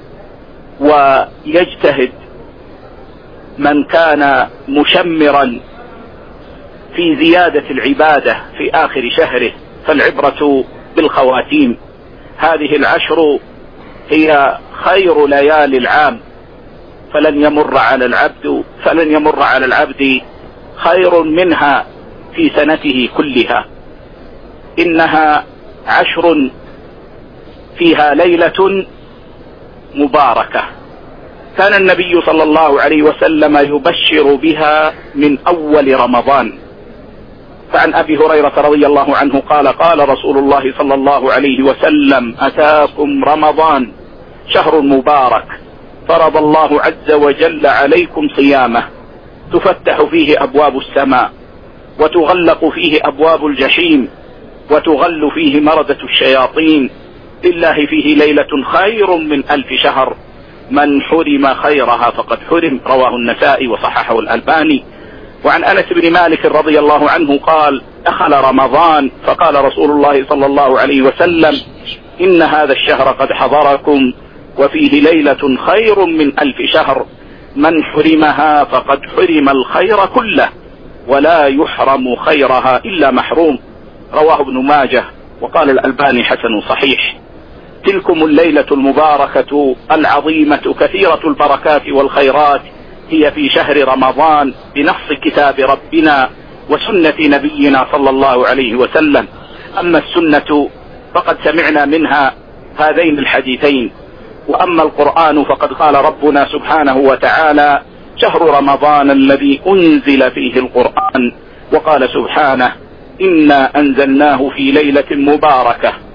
ويجتهد من كان مشمرا في زيادة العبادة في آخر شهره، فالعبرة بالخواتيم. هذه العشر هي خير ليالي العام، فلن يمر على العبد خير منها في سنته كلها. إنها عشر فيها ليلة مباركة، كان النبي صلى الله عليه وسلم يبشر بها من أول رمضان. فعن أبي هريرة رضي الله عنه قال: قال رسول الله صلى الله عليه وسلم: أتاكم رمضان شهر مبارك، فرض الله عز وجل عليكم صيامه، تفتح فيه أبواب السماء، وتغلق فيه أبواب الجحيم، وتغل فيه مردة الشياطين، لله فيه ليلة خير من 1000 شهر، من حرم خيرها فقد حرم. رواه النسائي وصححه الألباني. وعن أنس بن مالك رضي الله عنه قال: دخل رمضان فقال رسول الله صلى الله عليه وسلم: إن هذا الشهر قد حضركم، وفيه ليلة خير من 1000 شهر، من حرمها فقد حرم الخير كله، ولا يحرم خيرها إلا محروم. رواه ابن ماجه، وقال الألباني حسن صحيح. تلكم الليلة المباركة العظيمة كثيرة البركات والخيرات هي في شهر رمضان بنص كتاب ربنا وسنة نبينا صلى الله عليه وسلم. أما السنة فقد سمعنا منها هذين الحديثين، وأما القرآن فقد قال ربنا سبحانه وتعالى: شهر رمضان الذي أنزل فيه القرآن، وقال سبحانه: إنا أنزلناه في ليلة مباركة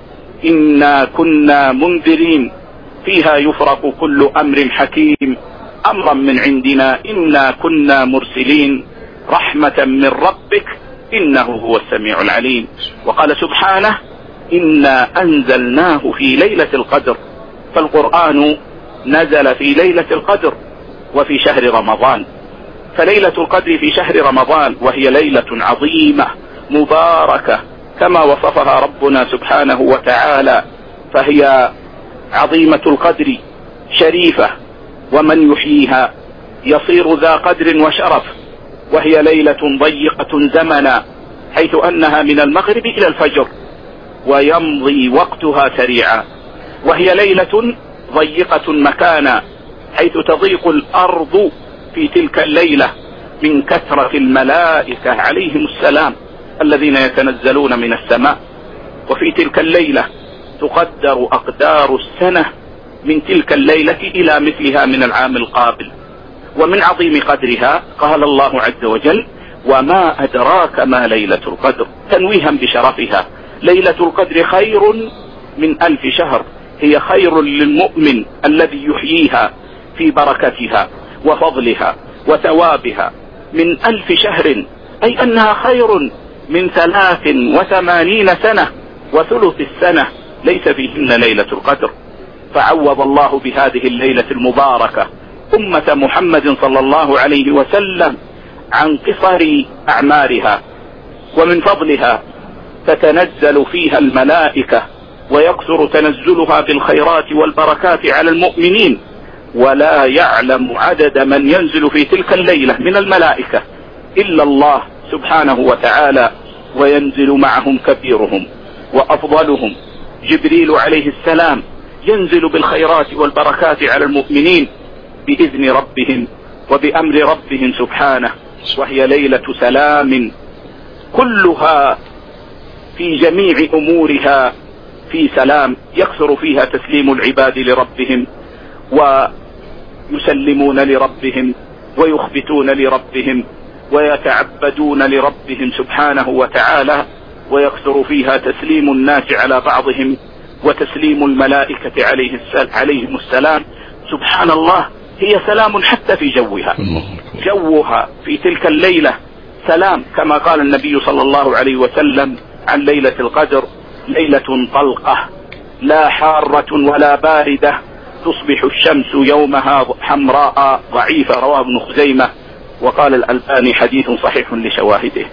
إنا كنا منذرين فيها يفرق كل أمر حكيم أمرا من عندنا إنا كنا مرسلين رحمة من ربك إنه هو السميع العليم. وقال سبحانه إنا أنزلناه في ليلة القدر، فالقرآن نزل في ليلة القدر وفي شهر رمضان، فليلة القدر في شهر رمضان وهي ليلة عظيمة مباركة كما وصفها ربنا سبحانه وتعالى، فهي عظيمة القدر شريفة، ومن يحييها يصير ذا قدر وشرف، وهي ليلة ضيقة زمنا حيث أنها من المغرب إلى الفجر ويمضي وقتها سريعا، وهي ليلة ضيقة مكانا حيث تضيق الأرض في تلك الليلة من كثرة الملائكة عليهم السلام الذين يتنزلون من السماء. وفي تلك الليلة تقدر أقدار السنة من تلك الليلة إلى مثلها من العام القابل. ومن عظيم قدرها قال الله عز وجل وما أدراك ما ليلة القدر، تنويها بشرفها. ليلة القدر خير من 1000 شهر، هي خير للمؤمن الذي يحييها في بركتها وفضلها وثوابها من 1000 شهر، أي أنها خير من 83 سنة وثلث السنة ليس فيهن ليلة القدر. فعوض الله بهذه الليلة المباركة أمة محمد صلى الله عليه وسلم عن قصر أعمارها، ومن فضلها تتنزل فيها الملائكة ويكثر تنزلها بالخيرات والبركات على المؤمنين، ولا يعلم عدد من ينزل في تلك الليلة من الملائكة إلا الله سبحانه وتعالى، وينزل معهم كبيرهم وأفضلهم جبريل عليه السلام، ينزل بالخيرات والبركات على المؤمنين بإذن ربهم وبأمر ربهم سبحانه. وهي ليلة سلام كلها في جميع أمورها في سلام، يكثر فيها تسليم العباد لربهم ويسلمون لربهم ويخبتون لربهم ويتعبدون لربهم سبحانه وتعالى، ويكثر فيها تسليم الناس على بعضهم وتسليم الملائكة عليهم السلام. سبحان الله، هي سلام حتى في جوها في تلك الليلة سلام، كما قال النبي صلى الله عليه وسلم عن ليلة القدر ليلة طلقة لا حارة ولا باردة تصبح الشمس يومها حمراء ضعيفة، رواه ابن خزيمة، وقال الألباني حديث صحيح لشواهده.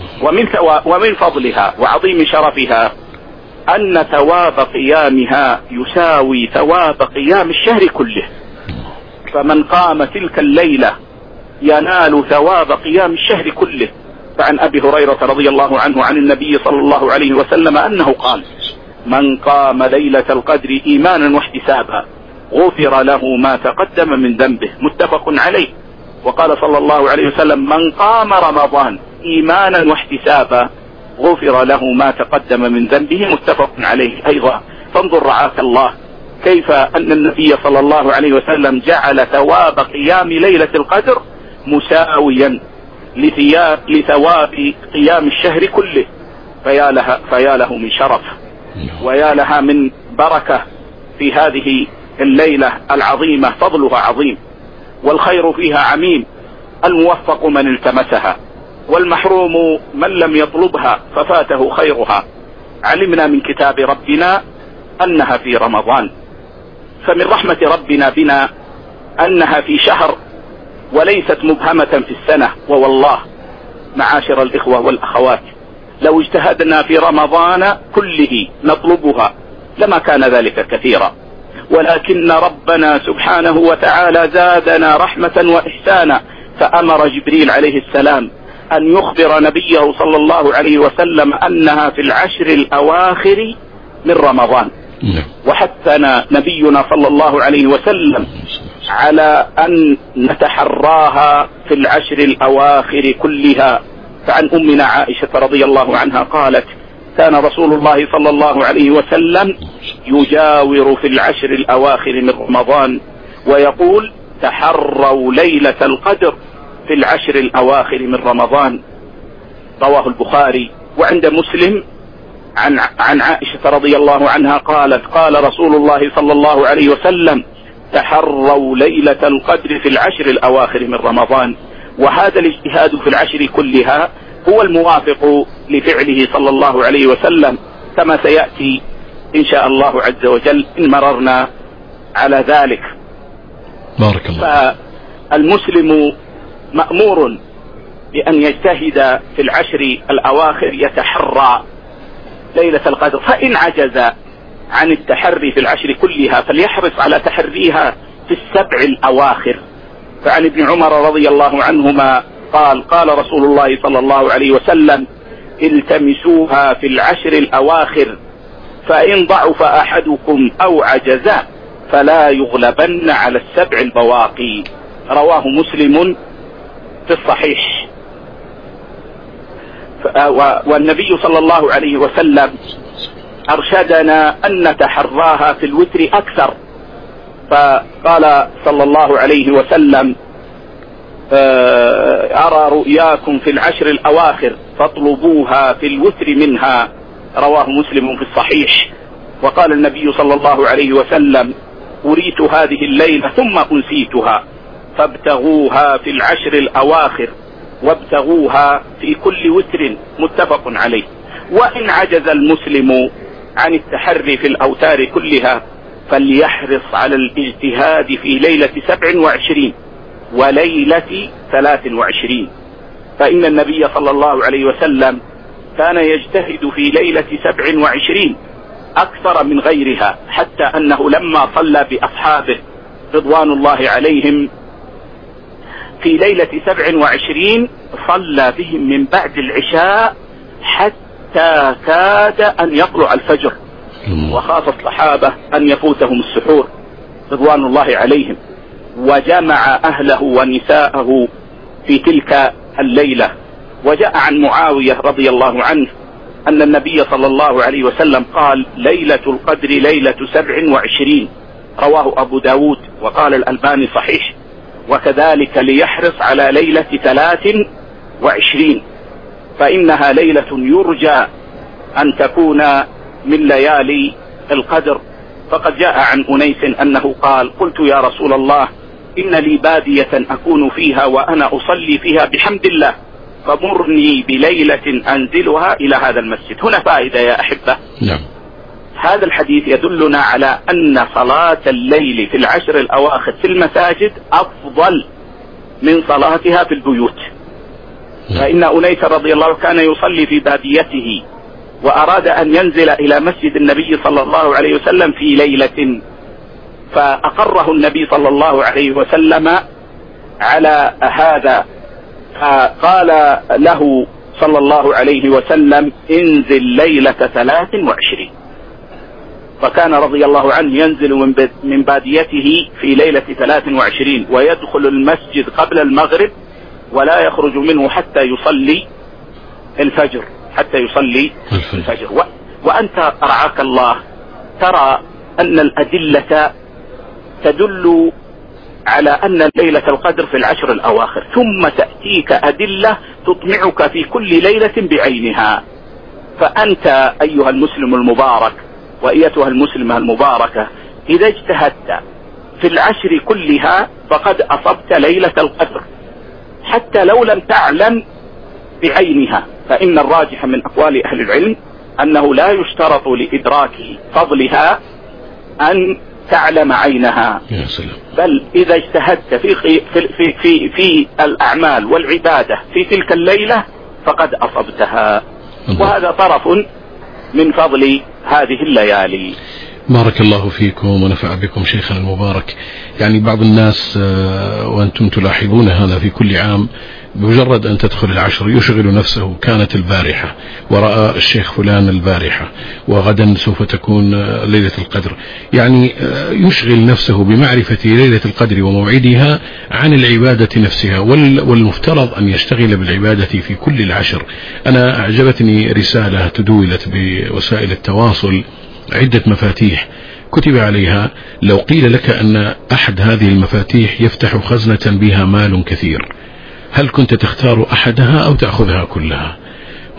ومن فضلها وعظيم شرفها أن ثواب قيامها يساوي ثواب قيام الشهر كله، فمن قام تلك الليلة ينال ثواب قيام الشهر كله. فعن أبي هريرة رضي الله عنه عن النبي صلى الله عليه وسلم أنه قال من قام ليلة القدر إيمانا واحتسابا غفر له ما تقدم من ذنبه، متفق عليه. وقال صلى الله عليه وسلم من قام رمضان إيمانا واحتسابا غفر له ما تقدم من ذنبه، متفق عليه أيضا. فانظر رعاك الله كيف أن النبي صلى الله عليه وسلم جعل ثواب قيام ليلة القدر مساويا لثواب قيام الشهر كله، فيا له من شرف ويا لها من بركة في هذه الليلة العظيمة. فضلها عظيم والخير فيها عميم، الموفق من التمسها والمحروم من لم يطلبها ففاته خيرها. علمنا من كتاب ربنا أنها في رمضان، فمن رحمة ربنا بنا أنها في شهر وليست مبهمة في السنة. ووالله معاشر الإخوة والأخوات لو اجتهدنا في رمضان كله نطلبها لما كان ذلك كثيرا، ولكن ربنا سبحانه وتعالى زادنا رحمة وإحسانا، فأمر جبريل عليه السلام أن يخبر نبيه صلى الله عليه وسلم أنها في العشر الأواخر من رمضان، وحثنا نبينا صلى الله عليه وسلم على أن نتحراها في العشر الأواخر كلها. فعن أمنا عائشة رضي الله عنها قالت كان رسول الله صلى الله عليه وسلم يجاور في العشر الأواخر من رمضان ويقول تحروا ليلة القدر في العشر الأواخر من رمضان، رواه البخاري. وعند مسلم عن عائشة رضي الله عنها قالت: قال رسول الله صلى الله عليه وسلم: تحروا ليلة القدر في العشر الأواخر من رمضان. وهذا الاجتهاد في العشر كلها هو الموافق لفعله صلى الله عليه وسلم، كما سيأتي إن شاء الله عز وجل إن مررنا على ذلك. بارك الله. فالمسلم مأمور بأن يجتهد في العشر الأواخر، يتحرى ليلة القدر، فإن عجز عن التحري في العشر كلها فليحرص على تحريها في السبع الأواخر. فعن ابن عمر رضي الله عنهما قال: قال رسول الله صلى الله عليه وسلم: التمسوها في العشر الأواخر، فإن ضعف أحدكم أو عجز فلا يغلبن على السبع البواقي. رواه مسلم في الصحيح. والنبي صلى الله عليه وسلم أرشدنا أن نتحراها في الوتر أكثر، فقال صلى الله عليه وسلم: أرى رؤياكم في العشر الأواخر فاطلبوها في الوتر منها. رواه مسلم في الصحيح. وقال النبي صلى الله عليه وسلم: أريت هذه الليلة ثم أنسيتها، فابتغوها في العشر الأواخر وابتغوها في كل وتر. متفق عليه. وإن عجز المسلم عن التحري في الأوتار كلها فليحرص على الاجتهاد في ليلة 27 وليلة 23، فإن النبي صلى الله عليه وسلم كان يجتهد في ليلة 27 أكثر من غيرها، حتى أنه لما صلى بأصحابه رضوان الله عليهم في ليلة 27 صلى بهم من بعد العشاء حتى كاد أن يطلع الفجر، وخاف الصحابة أن يفوتهم السحور رضوان الله عليهم، وجمع أهله ونساءه في تلك الليلة. وجاء عن معاوية رضي الله عنه أن النبي صلى الله عليه وسلم قال: ليلة القدر ليلة 27. رواه أبو داود وقال الألباني صحيح. وكذلك ليحرص على ليلة 23، فإنها ليلة يرجى أن تكون من ليالي القدر. فقد جاء عن أنيس أنه قال: قلت يا رسول الله إن لي بادية أكون فيها وأنا أصلي فيها بحمد الله، فمرني بليلة أنزلها إلى هذا المسجد. هنا فائدة يا أحبة. نعم. هذا الحديث يدلنا على أن صلاة الليل في العشر الأواخر في المساجد أفضل من صلاتها في البيوت. فإن أنيس رضي الله عنه كان يصلي في باديته وأراد أن ينزل إلى مسجد النبي صلى الله عليه وسلم في ليلة، فأقره النبي صلى الله عليه وسلم على هذا، فقال له صلى الله عليه وسلم: انزل ليلة 23. فكان رضي الله عنه ينزل من باديته في ليلة 23 ويدخل المسجد قبل المغرب ولا يخرج منه حتى يصلي الفجر. وأنت رعاك الله ترى أن الأدلة تدل على أن ليلة القدر في العشر الأواخر، ثم تأتيك أدلة تطمعك في كل ليلة بعينها. فأنت أيها المسلم المبارك وأيتها المسلمة المباركة إذا اجتهدت في العشر كلها فقد أصبت ليلة القدر حتى لو لم تعلم بعينها. فإن الراجح من أقوال أهل العلم أنه لا يشترط لإدراك فضلها أن تعلم عينها، بل إذا اجتهدت في الأعمال والعبادة في تلك الليلة فقد أصبتها. وهذا طرف من فضل هذه الليالي. بارك الله فيكم ونفع بكم شيخنا المبارك. يعني بعض الناس وأنتم تلاحظون هذا في كل عام، بمجرد أن تدخل العشر يشغل نفسه، كانت البارحة ورأى الشيخ فلان البارحة وغدا سوف تكون ليلة القدر، يعني يشغل نفسه بمعرفة ليلة القدر وموعدها عن العبادة نفسها، والمفترض أن يشتغل بالعبادة في كل العشر. أنا أعجبتني رسالة تدولت بوسائل التواصل، عدة مفاتيح كتب عليها: لو قيل لك أن أحد هذه المفاتيح يفتح خزنة بها مال كثير، هل كنت تختار أحدها أو تأخذها كلها؟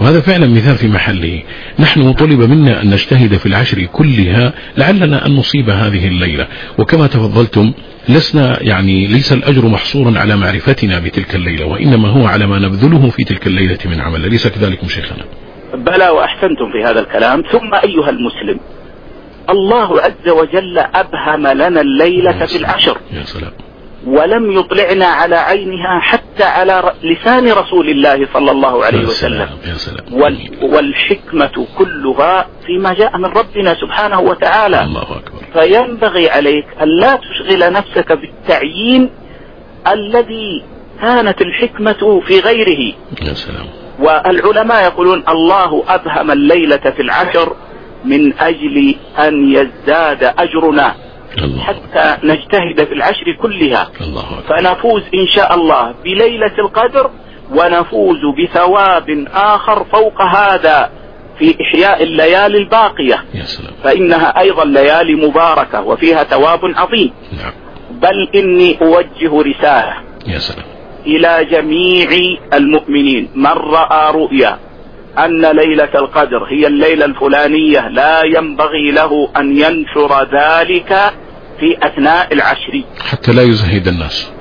وهذا فعلا مثال في محله. نحن طلب منا أن نجتهد في العشر كلها لعلنا أن نصيب هذه الليلة، وكما تفضلتم لسنا يعني ليس الأجر محصورا على معرفتنا بتلك الليلة، وإنما هو على ما نبذله في تلك الليلة من عمل. أليس كذلك شيخنا؟ بلى، وأحسنتم في هذا الكلام. ثم أيها المسلم، الله عز وجل أبهم لنا الليلة في العشر، يا سلام، ولم يطلعنا على عينها حتى على لسان رسول الله صلى الله عليه وسلم. يا سلام. والحكمة كلها فيما جاء من ربنا سبحانه وتعالى. الله أكبر. فينبغي عليك أن لا تشغل نفسك بالتعيين الذي كانت الحكمة في غيره. يا سلام. والعلماء يقولون الله أبهم الليلة في العشر من أجل أن يزداد أجرنا حتى نجتهد في العشر كلها، فنفوز إن شاء الله بليلة القدر، ونفوز بثواب آخر فوق هذا في إحياء الليالي الباقية. فإنها أيضا ليالي مباركة وفيها ثواب عظيم. بل إني أوجه رسالة إلى جميع المؤمنين: من رأى رؤيا أن ليلة القدر هي الليلة الفلانية لا ينبغي له أن ينشر ذلك في أثناء العشر حتى لا يزهد الناس،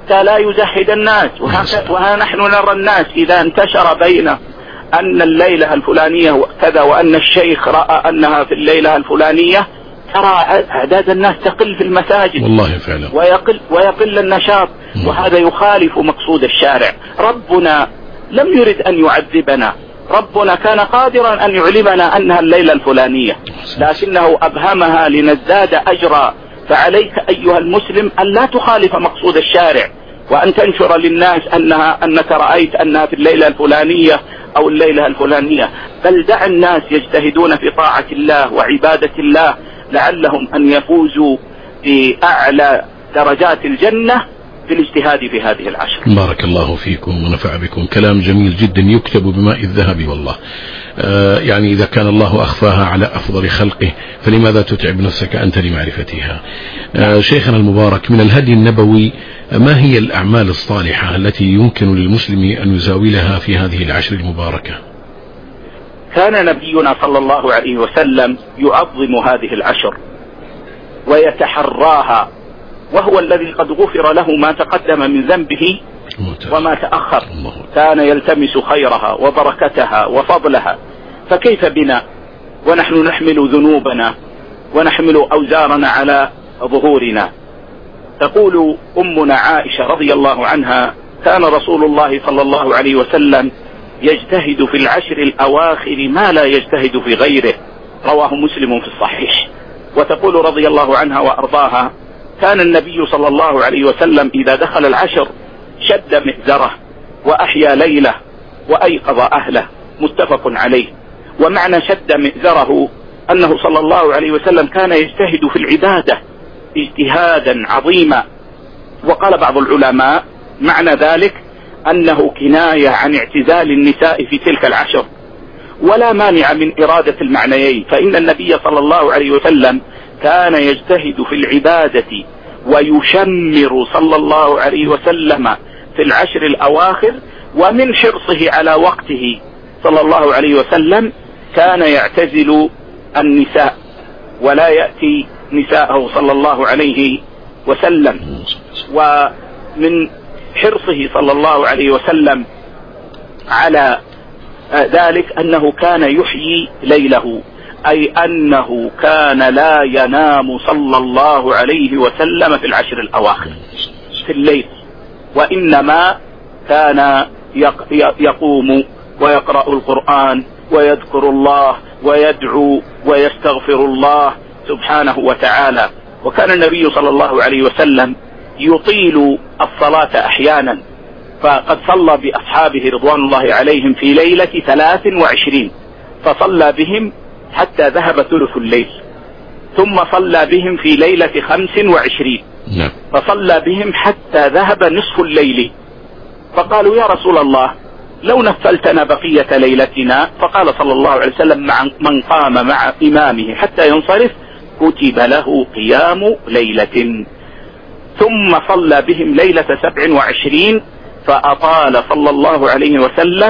وها نحن نرى الناس إذا انتشر بين أن الليلة الفلانية كذا وأن الشيخ رأى أنها في الليلة الفلانية، ترى أعداد الناس تقل في المساجد والله فعلا، ويقل النشاط، وهذا يخالف مقصود الشارع. ربنا لم يرد أن يعذبنا، ربنا كان قادرا أن يعلمنا أنها الليلة الفلانية، لكنه أبهمها لنزداد أجرا. فعليك أيها المسلم أن لا تخالف مقصود الشارع، وأن تنشر للناس أنك رأيت أنها في الليلة الفلانية أو الليلة الفلانية، بل دع الناس يجتهدون في طاعة الله وعبادة الله لعلهم أن يفوزوا بأعلى درجات الجنة بالاجتهاد في هذه العشر. بارك الله فيكم ونفع بكم. كلام جميل جدا يكتب بماء الذهب والله. يعني إذا كان الله أخفاها على أفضل خلقه فلماذا تتعب نفسك أنت لمعرفتها؟ شيخنا المبارك، من الهدي النبوي ما هي الأعمال الصالحة التي يمكن للمسلم أن يزاولها في هذه العشر المباركة؟ كان نبينا صلى الله عليه وسلم يعظم هذه العشر ويتحراها، وهو الذي قد غفر له ما تقدم من ذنبه وما تأخر. كان يلتمس خيرها وبركتها وفضلها، فكيف بنا ونحن نحمل ذنوبنا ونحمل أوزارنا على ظهورنا؟ تقول أمنا عائشة رضي الله عنها: كان رسول الله صلى الله عليه وسلم يجتهد في العشر الأواخر ما لا يجتهد في غيره، رواه مسلم في الصحيح. وتقول رضي الله عنها وأرضاها: كان النبي صلى الله عليه وسلم إذا دخل العشر شد مئزره وأحيا ليله وأيقظ أهله، متفق عليه. ومعنى شد مئزره أنه صلى الله عليه وسلم كان يجتهد في العبادة اجتهادا عظيما. وقال بعض العلماء معنى ذلك أنه كناية عن اعتزال النساء في تلك العشر، ولا مانع من إرادة المعنيين، فإن النبي صلى الله عليه وسلم كان يجتهد في العبادة ويشمر صلى الله عليه وسلم في العشر الأواخر، ومن حرصه على وقته صلى الله عليه وسلم كان يعتزل النساء ولا يأتي نساءه صلى الله عليه وسلم. ومن حرصه صلى الله عليه وسلم على ذلك أنه كان يحيي ليله، أي أنه كان لا ينام صلى الله عليه وسلم في العشر الأواخر في الليل، وإنما كان يقوم ويقرأ القرآن ويذكر الله ويدعو ويستغفر الله سبحانه وتعالى. وكان النبي صلى الله عليه وسلم يطيل الصلاة أحيانا، فقد صلى بأصحابه رضوان الله عليهم في ليلة 23، فصلى بهم حتى ذهب ثلث الليل، ثم صلى بهم في ليلة 25 فصلى بهم حتى ذهب نصف الليل. فقالوا: يا رسول الله لو نفلتنا بقية ليلتنا. فقال صلى الله عليه وسلم: من قام مع إمامه حتى ينصرف كتب له قيام ليلة. ثم صلى بهم ليلة 27 فأطال صلى الله عليه وسلم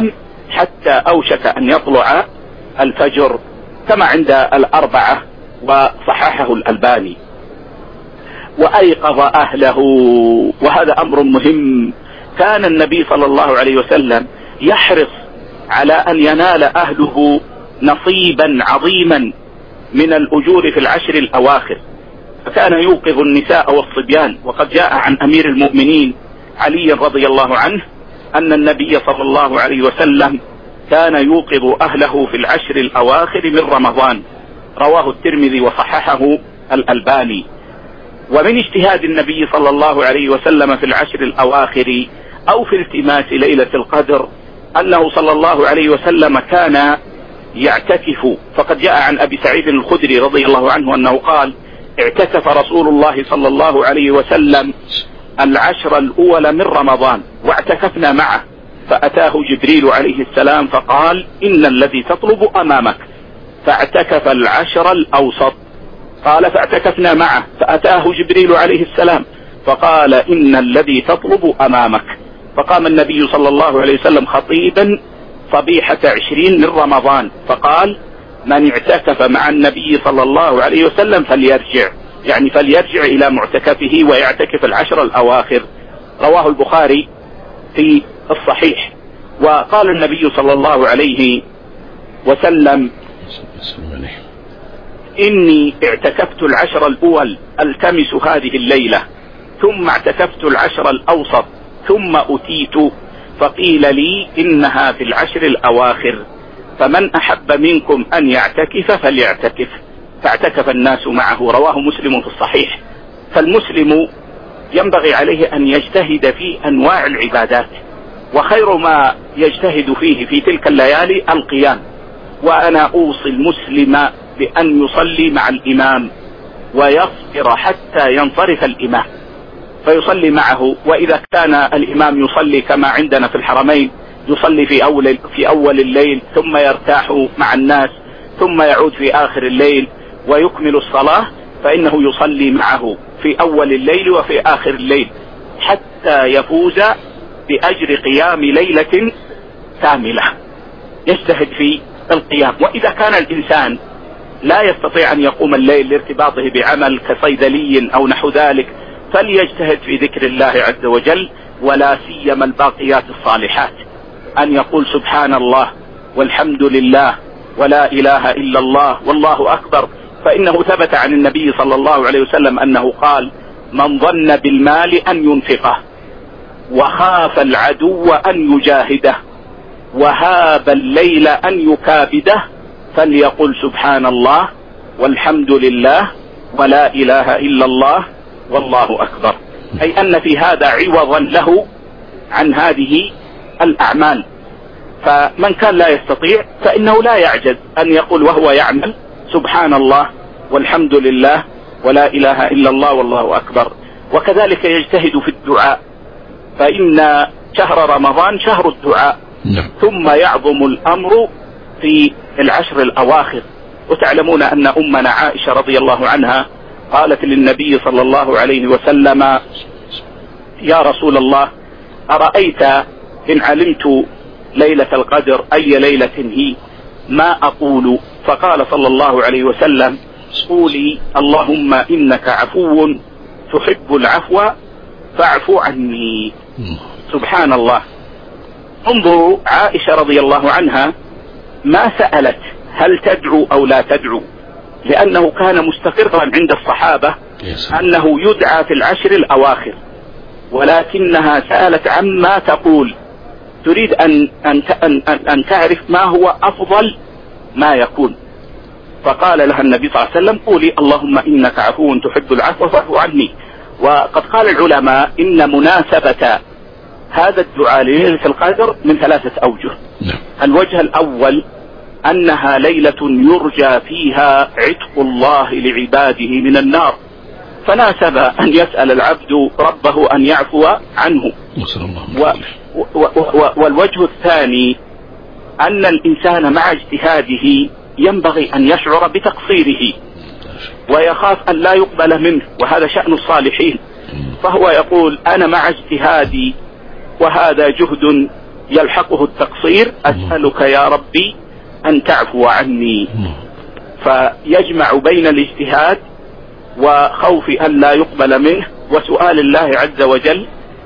حتى أوشك أن يطلع الفجر كما عند الأربعة وصححه الألباني. وأيقظ أهله، وهذا أمر مهم. كان النبي صلى الله عليه وسلم يحرص على أن ينال أهله نصيبا عظيما من الأجور في العشر الأواخر، فكان يوقظ النساء والصبيان. وقد جاء عن أمير المؤمنين علي رضي الله عنه أن النبي صلى الله عليه وسلم كان يوقظ أهله في العشر الأواخر من رمضان، رواه الترمذي وصححه الألباني. ومن اجتهاد النبي صلى الله عليه وسلم في العشر الأواخر أو في التماس ليلة القدر أنه صلى الله عليه وسلم كان يعتكف. فقد جاء عن أبي سعيد الخدري رضي الله عنه أنه قال: اعتكف رسول الله صلى الله عليه وسلم العشر الأول من رمضان واعتكفنا معه، فأتاه جبريل عليه السلام فقال: إن الذي تطلب أمامك، فاعتكف العشر الأوسط. قال: فاعتكفنا معه، فأتاه جبريل عليه السلام فقال: إن الذي تطلب أمامك. فقام النبي صلى الله عليه وسلم خطيبا صبيحة 20 من رمضان فقال: من اعتكف مع النبي صلى الله عليه وسلم فليرجع، يعني فليرجع إلى معتكفه ويعتكف العشر الأواخر. رواه البخاري في الصحيح. وقال النبي صلى الله عليه وسلم: إني اعتكفت العشر الأول التمس هذه الليلة، ثم اعتكفت العشر الأوسط، ثم أتيت فقيل لي إنها في العشر الأواخر، فمن أحب منكم أن يعتكف فليعتكف. فاعتكف الناس معه. رواه مسلم في الصحيح. فالمسلم ينبغي عليه أن يجتهد في أنواع العبادات، وخير ما يجتهد فيه في تلك الليالي القيام. وأنا أوصي المسلم بأن يصلي مع الإمام ويصبر حتى ينصرف الإمام فيصلي معه. وإذا كان الإمام يصلي كما عندنا في الحرمين، يصلي في أول الليل ثم يرتاح مع الناس ثم يعود في آخر الليل ويكمل الصلاة، فإنه يصلي معه في أول الليل وفي آخر الليل حتى يفوز بأجر قيام ليلة كاملة. يجتهد في القيام. وإذا كان الإنسان لا يستطيع أن يقوم الليل لارتباطه بعمل كصيدلي أو نحو ذلك، فليجتهد في ذكر الله عز وجل، ولا سيما الباقيات الصالحات، أن يقول سبحان الله والحمد لله ولا إله إلا الله والله أكبر. فإنه ثبت عن النبي صلى الله عليه وسلم أنه قال: من ظن بالمال أن ينفقه وخاف العدو أن يجاهده وهاب الليل أن يكابده فليقل سبحان الله والحمد لله ولا إله إلا الله والله أكبر. أي أن في هذا عوضا له عن هذه الأعمال. فمن كان لا يستطيع فإنه لا يعجز أن يقول وهو يعمل سبحان الله والحمد لله ولا إله إلا الله والله أكبر. وكذلك يجتهد في الدعاء، فإن شهر رمضان شهر الدعاء. ثم يعظم الأمر في العشر الأواخر. وتعلمون أن أمنا عائشة رضي الله عنها قالت للنبي صلى الله عليه وسلم: يا رسول الله، أرأيت إن علمت ليلة القدر أي ليلة هي ما أقول؟ فقال صلى الله عليه وسلم: قولي اللهم إنك عفو تحب العفو فاعف عني. سبحان الله. انظروا عائشة رضي الله عنها ما سألت هل تدعو أو لا تدعو، لأنه كان مستقرا عند الصحابة أنه يدعى في العشر الأواخر، ولكنها سألت عما تقول، تريد أن تعرف ما هو أفضل ما يكون. فقال لها النبي صلى الله عليه وسلم: قولي اللهم إنك عفو تحب العفو فاعف عني. وقد قال العلماء إن مناسبة هذا الدعاء لليلة القدر من 3 أوجه. الوجه الأول أنها ليلة يرجى فيها عتق الله لعباده من النار، فناسب أن يسأل العبد ربه أن يعفو عنه. والوجه الثاني أن الإنسان مع اجتهاده ينبغي أن يشعر بتقصيره ويخاف أن لا يقبل منه، وهذا شأن الصالحين. فهو يقول: أنا مع اجتهادي وهذا جهد يلحقه التقصير أسألك يا ربي أن تعفو عني. فيجمع بين الاجتهاد وخوف أن لا يقبل منه وسؤال الله عز وجل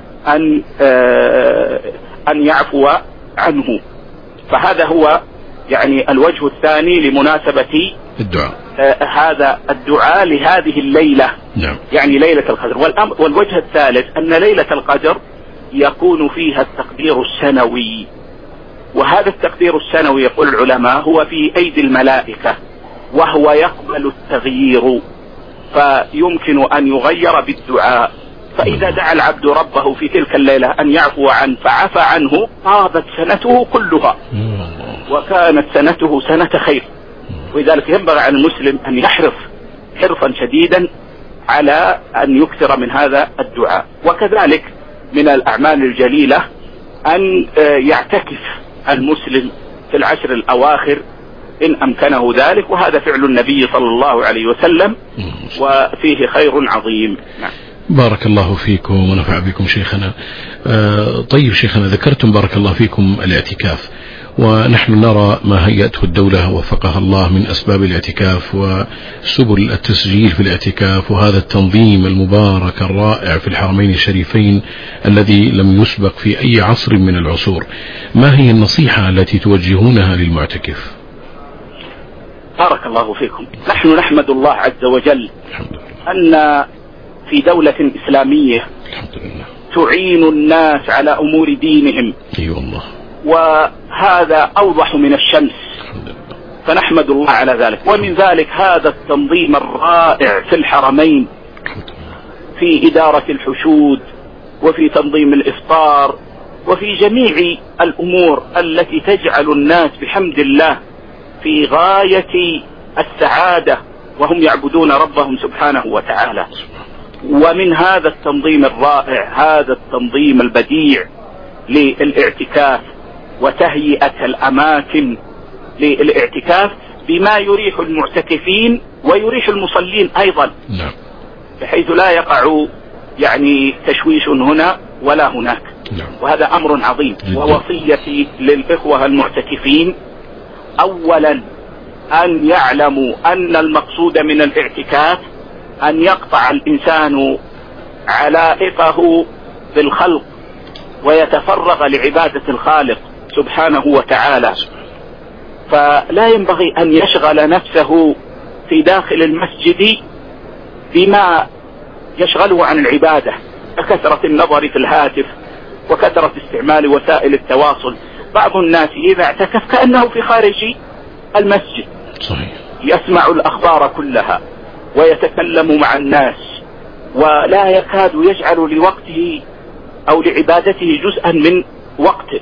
أن يعفو عنه. فهذا هو يعني الوجه الثاني لمناسبة الدعاء، هذا الدعاء لهذه الليلة. نعم. يعني ليلة القدر. والوجه الثالث أن ليلة القدر يكون فيها التقدير السنوي، وهذا التقدير السنوي يقول العلماء هو في أيدي الملائكة، وهو يقبل التغيير، فيمكن أن يغير بالدعاء. فإذا دعا العبد ربه في تلك الليلة أن يعفو عنه فعفى عنه، طابت سنته كلها وكانت سنته سنة خير. ولذلك ينبغي على المسلم أن يحرص حرصا شديدا على أن يكثر من هذا الدعاء. وكذلك من الأعمال الجليلة أن يعتكف المسلم في العشر الأواخر إن أمكنه ذلك، وهذا فعل النبي صلى الله عليه وسلم وفيه خير عظيم. نعم. بارك الله فيكم ونفع بكم شيخنا. طيب شيخنا، ذكرتم بارك الله فيكم الاعتكاف، ونحن نرى ما هيأته الدولة وفقها الله من أسباب الاعتكاف وسبل التسجيل في الاعتكاف، وهذا التنظيم المبارك الرائع في الحرمين الشريفين الذي لم يسبق في أي عصر من العصور. ما هي النصيحة التي توجهونها للمعتكف؟ بارك الله فيكم. نحن نحمد الله عز وجل أن في دولة إسلامية تعين الناس على أمور دينهم. أيوة الله. وهذا أوضح من الشمس، فنحمد الله على ذلك. ومن ذلك هذا التنظيم الرائع في الحرمين في إدارة الحشود وفي تنظيم الإفطار وفي جميع الأمور التي تجعل الناس بحمد الله في غاية السعادة وهم يعبدون ربهم سبحانه وتعالى. ومن هذا التنظيم الرائع هذا التنظيم البديع للاعتكاف وتهيئة الأماكن للاعتكاف بما يريح المعتكفين ويريح المصلين أيضا، بحيث لا يقع يعني تشويش هنا ولا هناك. وهذا أمر عظيم. ووصيتي للإخوة المعتكفين أولا أن يعلموا أن المقصود من الاعتكاف أن يقطع الإنسان علائقه بالخلق ويتفرغ لعبادة الخالق سبحانه وتعالى. فلا ينبغي أن يشغل نفسه في داخل المسجد بما يشغله عن العبادة، كثرة النظر في الهاتف وكثرة استعمال وسائل التواصل. بعض الناس إذا اعتكف كأنه في خارج المسجد، صحيح. يسمع الأخبار كلها ويتكلم مع الناس ولا يكاد يجعل لوقته أو لعبادته جزءا من وقته.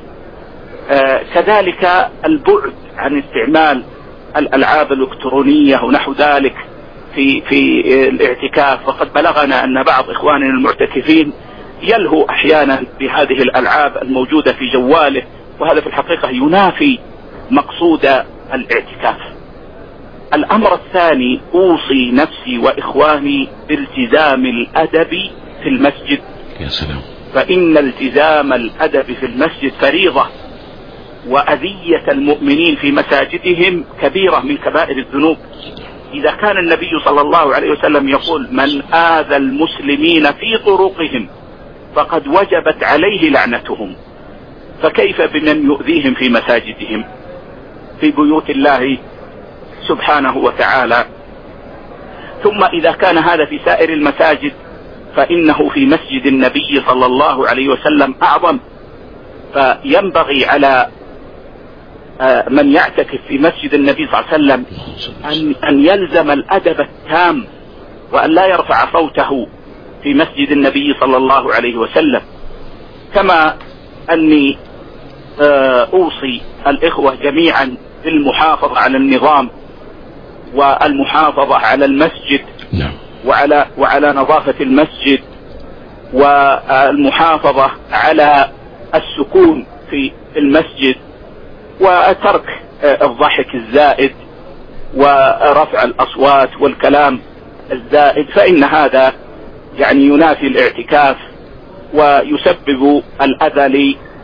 كذلك البعد عن استعمال الألعاب الإلكترونية ونحو ذلك في الاعتكاف. وقد بلغنا أن بعض إخواننا المعتكفين يلهو أحيانا بهذه الألعاب الموجودة في جواله، وهذا في الحقيقة ينافي مقصود الاعتكاف. الأمر الثاني أوصي نفسي وإخواني بالتزام الأدب في المسجد. يا سلام. فإن التزام الأدب في المسجد فريضة، وأذية المؤمنين في مساجدهم كبيرة من كبائر الذنوب. إذا كان النبي صلى الله عليه وسلم يقول من آذى المسلمين في طرقهم فقد وجبت عليه لعنتهم، فكيف بمن يؤذيهم في مساجدهم في بيوت الله سبحانه وتعالى؟ ثم إذا كان هذا في سائر المساجد فإنه في مسجد النبي صلى الله عليه وسلم أعظم. فينبغي على من يعتكف في مسجد النبي صلى الله عليه وسلم أن يلزم الأدب التام وأن لا يرفع صوته في مسجد النبي صلى الله عليه وسلم. كما أني أوصي الإخوة جميعا بالمحافظة على النظام والمحافظة على المسجد وعلى نظافة المسجد والمحافظة على السكون في المسجد وترك الضحك الزائد ورفع الأصوات والكلام الزائد، فإن هذا يعني ينافي الاعتكاف ويسبب الأذى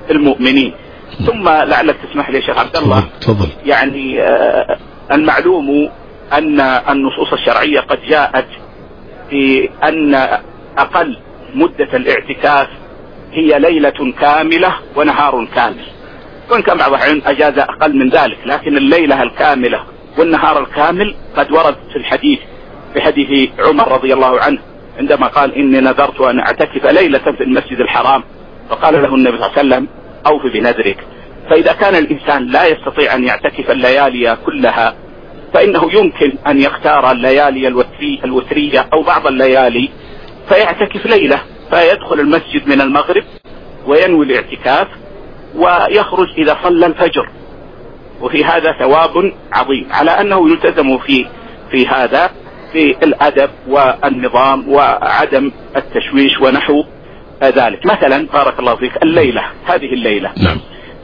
المؤمنين. ثم لعلك تسمح لي شيخ عبد الله، تفضل. يعني المعلوم أن النصوص الشرعية قد جاءت في أن أقل مدة الاعتكاف هي ليلة كاملة ونهار كامل، وإن كان بعض العلماء أجاز أقل من ذلك، لكن الليلة الكاملة والنهار الكامل قد ورد في الحديث، في حديث عمر رضي الله عنه عندما قال إني نذرت أن أعتكف ليلة في المسجد الحرام، فقال له النبي صلى الله عليه وسلم أوف بنذرك. فإذا كان الإنسان لا يستطيع أن يعتكف الليالي كلها، فإنه يمكن أن يختار الليالي الوترية أو بعض الليالي فيعتكف ليلة، فيدخل المسجد من المغرب وينوي الاعتكاف ويخرج إذا صلى الفجر، وفي هذا ثواب عظيم، على أنه يلتزم في هذا في الأدب والنظام وعدم التشويش ونحو ذلك. مثلا بارك الله فيك، الليلة هذه الليلة نعم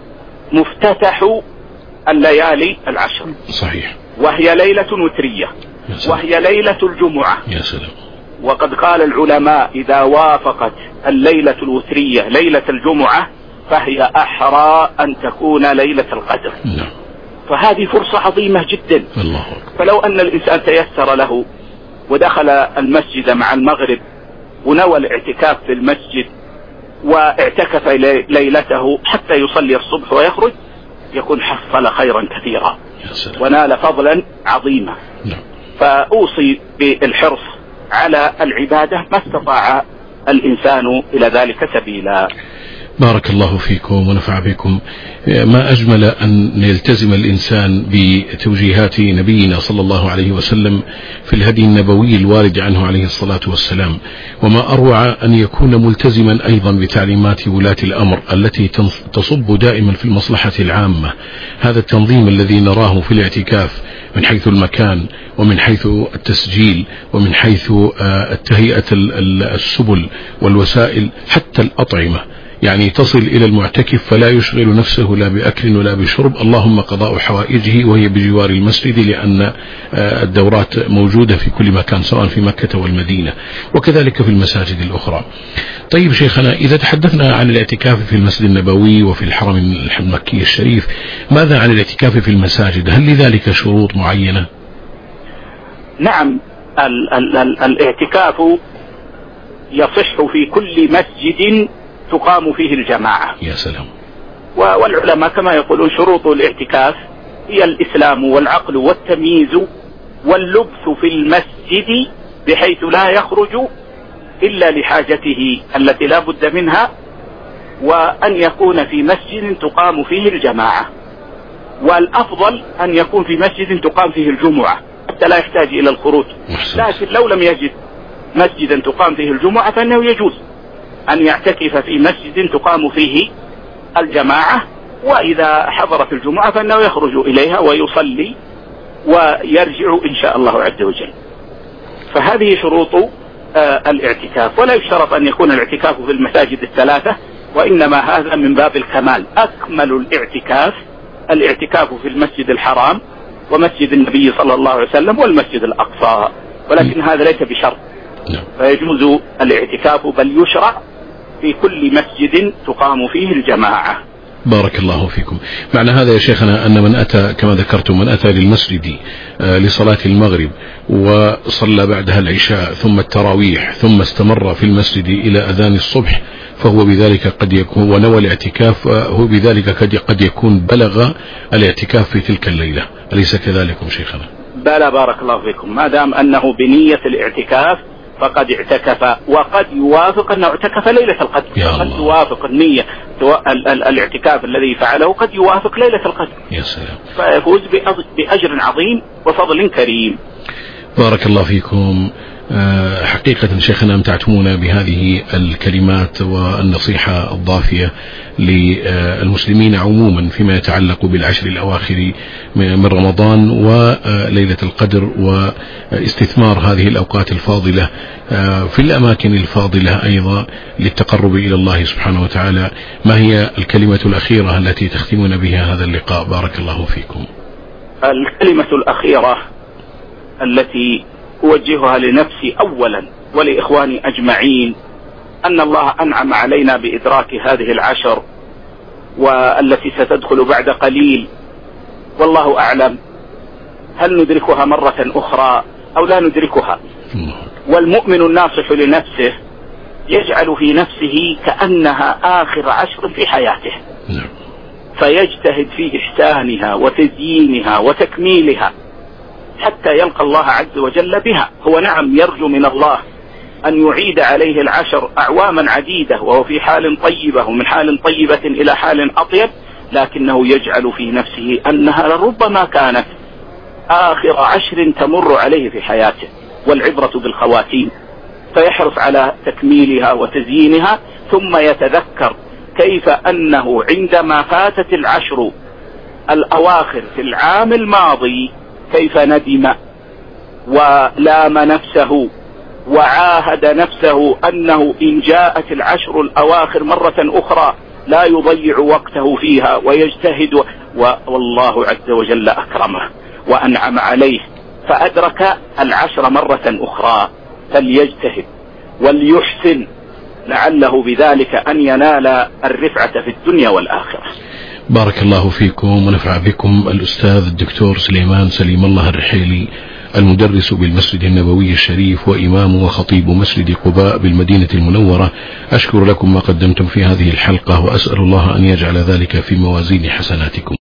مفتتح الليالي العشر، صحيح، وهي ليلة وترية، وهي ليلة الجمعة. يا سلام. وقد قال العلماء إذا وافقت الليلة الوترية ليلة الجمعة فهي أحرى أن تكون ليلة القدر. نعم. فهذه فرصة عظيمة جدا. الله. فلو أن الإنسان تيسر له ودخل المسجد مع المغرب ونوى الاعتكاف في المسجد واعتكف ليلته حتى يصلي الصبح ويخرج، يكون حصل خيرا كثيرا ونال فضلا عظيما. نعم. فأوصي بالحرص على العبادة ما استطاع الإنسان إلى ذلك سبيلا. بارك الله فيكم ونفع بكم. ما أجمل أن يلتزم الإنسان بتوجيهات نبينا صلى الله عليه وسلم في الهدي النبوي الوارد عنه عليه الصلاة والسلام، وما أروع أن يكون ملتزما أيضا بتعليمات ولاة الأمر التي تصب دائما في المصلحة العامة. هذا التنظيم الذي نراه في الاعتكاف من حيث المكان ومن حيث التسجيل ومن حيث التهيئة السبل والوسائل حتى الأطعمة، يعني تصل إلى المعتكف فلا يشغل نفسه لا بأكل ولا بشرب، اللهم قضاء حوائجه وهي بجوار المسجد، لأن الدورات موجودة في كل مكان سواء في مكة والمدينة وكذلك في المساجد الأخرى. طيب شيخنا، إذا تحدثنا عن الاعتكاف في المسجد النبوي وفي الحرم المكي الشريف، ماذا عن الاعتكاف في المساجد؟ هل لذلك شروط معينة؟ نعم، الاعتكاف يصح في كل مسجد تقام فيه الجماعة. يا سلام. والعلماء كما يقولون شروط الاعتكاف هي الإسلام والعقل والتمييز واللبث في المسجد بحيث لا يخرج إلا لحاجته التي لا بد منها، وأن يكون في مسجد تقام فيه الجماعة، والأفضل أن يكون في مسجد تقام فيه الجمعة حتى لا يحتاج إلى الخروج. لكن لو لم يجد مسجدا تقام فيه الجمعة فإنه يجوز أن يعتكف في مسجد تقام فيه الجماعة، وإذا حضرت الجمعة فإنه يخرج إليها ويصلي ويرجع إن شاء الله عز وجل. فهذه شروط الاعتكاف، ولا يشترط أن يكون الاعتكاف في المساجد الثلاثة، وإنما هذا من باب الكمال. أكمل الاعتكاف في المسجد الحرام ومسجد النبي صلى الله عليه وسلم والمسجد الأقصى، ولكن هذا ليس بشرط، فيجوز الاعتكاف بل يشرع في كل مسجد تقام فيه الجماعة. بارك الله فيكم. معنى هذا يا شيخنا أن من أتى كما ذكرتم من أتى للمسجد لصلاة المغرب وصلى بعدها العشاء ثم التراويح ثم استمر في المسجد إلى أذان الصبح، فهو بذلك قد يكون ونوى الاعتكاف، هو بذلك قد يكون بلغ الاعتكاف في تلك الليلة، أليس كذلكم شيخنا؟ بلى بارك الله فيكم، ما دام أنه بنية الاعتكاف فقد اعتكف، وقد يوافق أنه اعتكف ليلة القدر، قد يوافق النية الاعتكاف الذي فعله قد يوافق ليلة القدر. يا سلام. فيفوز بأجر عظيم وفضل كريم. بارك الله فيكم. حقيقة شيخنا أمتعتمونا بهذه الكلمات والنصيحة الضافية للمسلمين عموما فيما يتعلق بالعشر الأواخر من رمضان وليلة القدر واستثمار هذه الأوقات الفاضلة في الأماكن الفاضلة أيضا للتقرب إلى الله سبحانه وتعالى. ما هي الكلمة الأخيرة التي تختمون بها هذا اللقاء؟ بارك الله فيكم. الكلمة الأخيرة التي أوجهها لنفسي أولا ولإخواني أجمعين أن الله أنعم علينا بإدراك هذه العشر والتي ستدخل بعد قليل، والله أعلم هل ندركها مرة أخرى أو لا ندركها. والمؤمن الناصح لنفسه يجعل في نفسه كأنها آخر عشر في حياته، فيجتهد في إحسانها وتزيينها وتكميلها حتى يلقى الله عز وجل بها. هو نعم يرجو من الله أن يعيد عليه العشر أعواما عديدة وهو في حال طيبة، ومن حال طيبة إلى حال أطيب، لكنه يجعل في نفسه أنها لربما كانت آخر عشر تمر عليه في حياته، والعبرة بالخواتيم، فيحرص على تكميلها وتزيينها، ثم يتذكر كيف أنه عندما فاتت العشر الأواخر في العام الماضي كيف ندم ولام نفسه وعاهد نفسه أنه إن جاءت العشر الأواخر مرة أخرى لا يضيع وقته فيها ويجتهد، والله عز وجل أكرمه وأنعم عليه فأدرك العشر مرة أخرى، فليجتهد وليحسن لعله بذلك أن ينال الرفعة في الدنيا والآخرة. بارك الله فيكم ونفع بكم. الأستاذ الدكتور سليمان سليم الله الرحيلي، المدرس بالمسجد النبوي الشريف وإمام وخطيب مسجد قباء بالمدينة المنورة، أشكر لكم ما قدمتم في هذه الحلقة، وأسأل الله أن يجعل ذلك في موازين حسناتكم.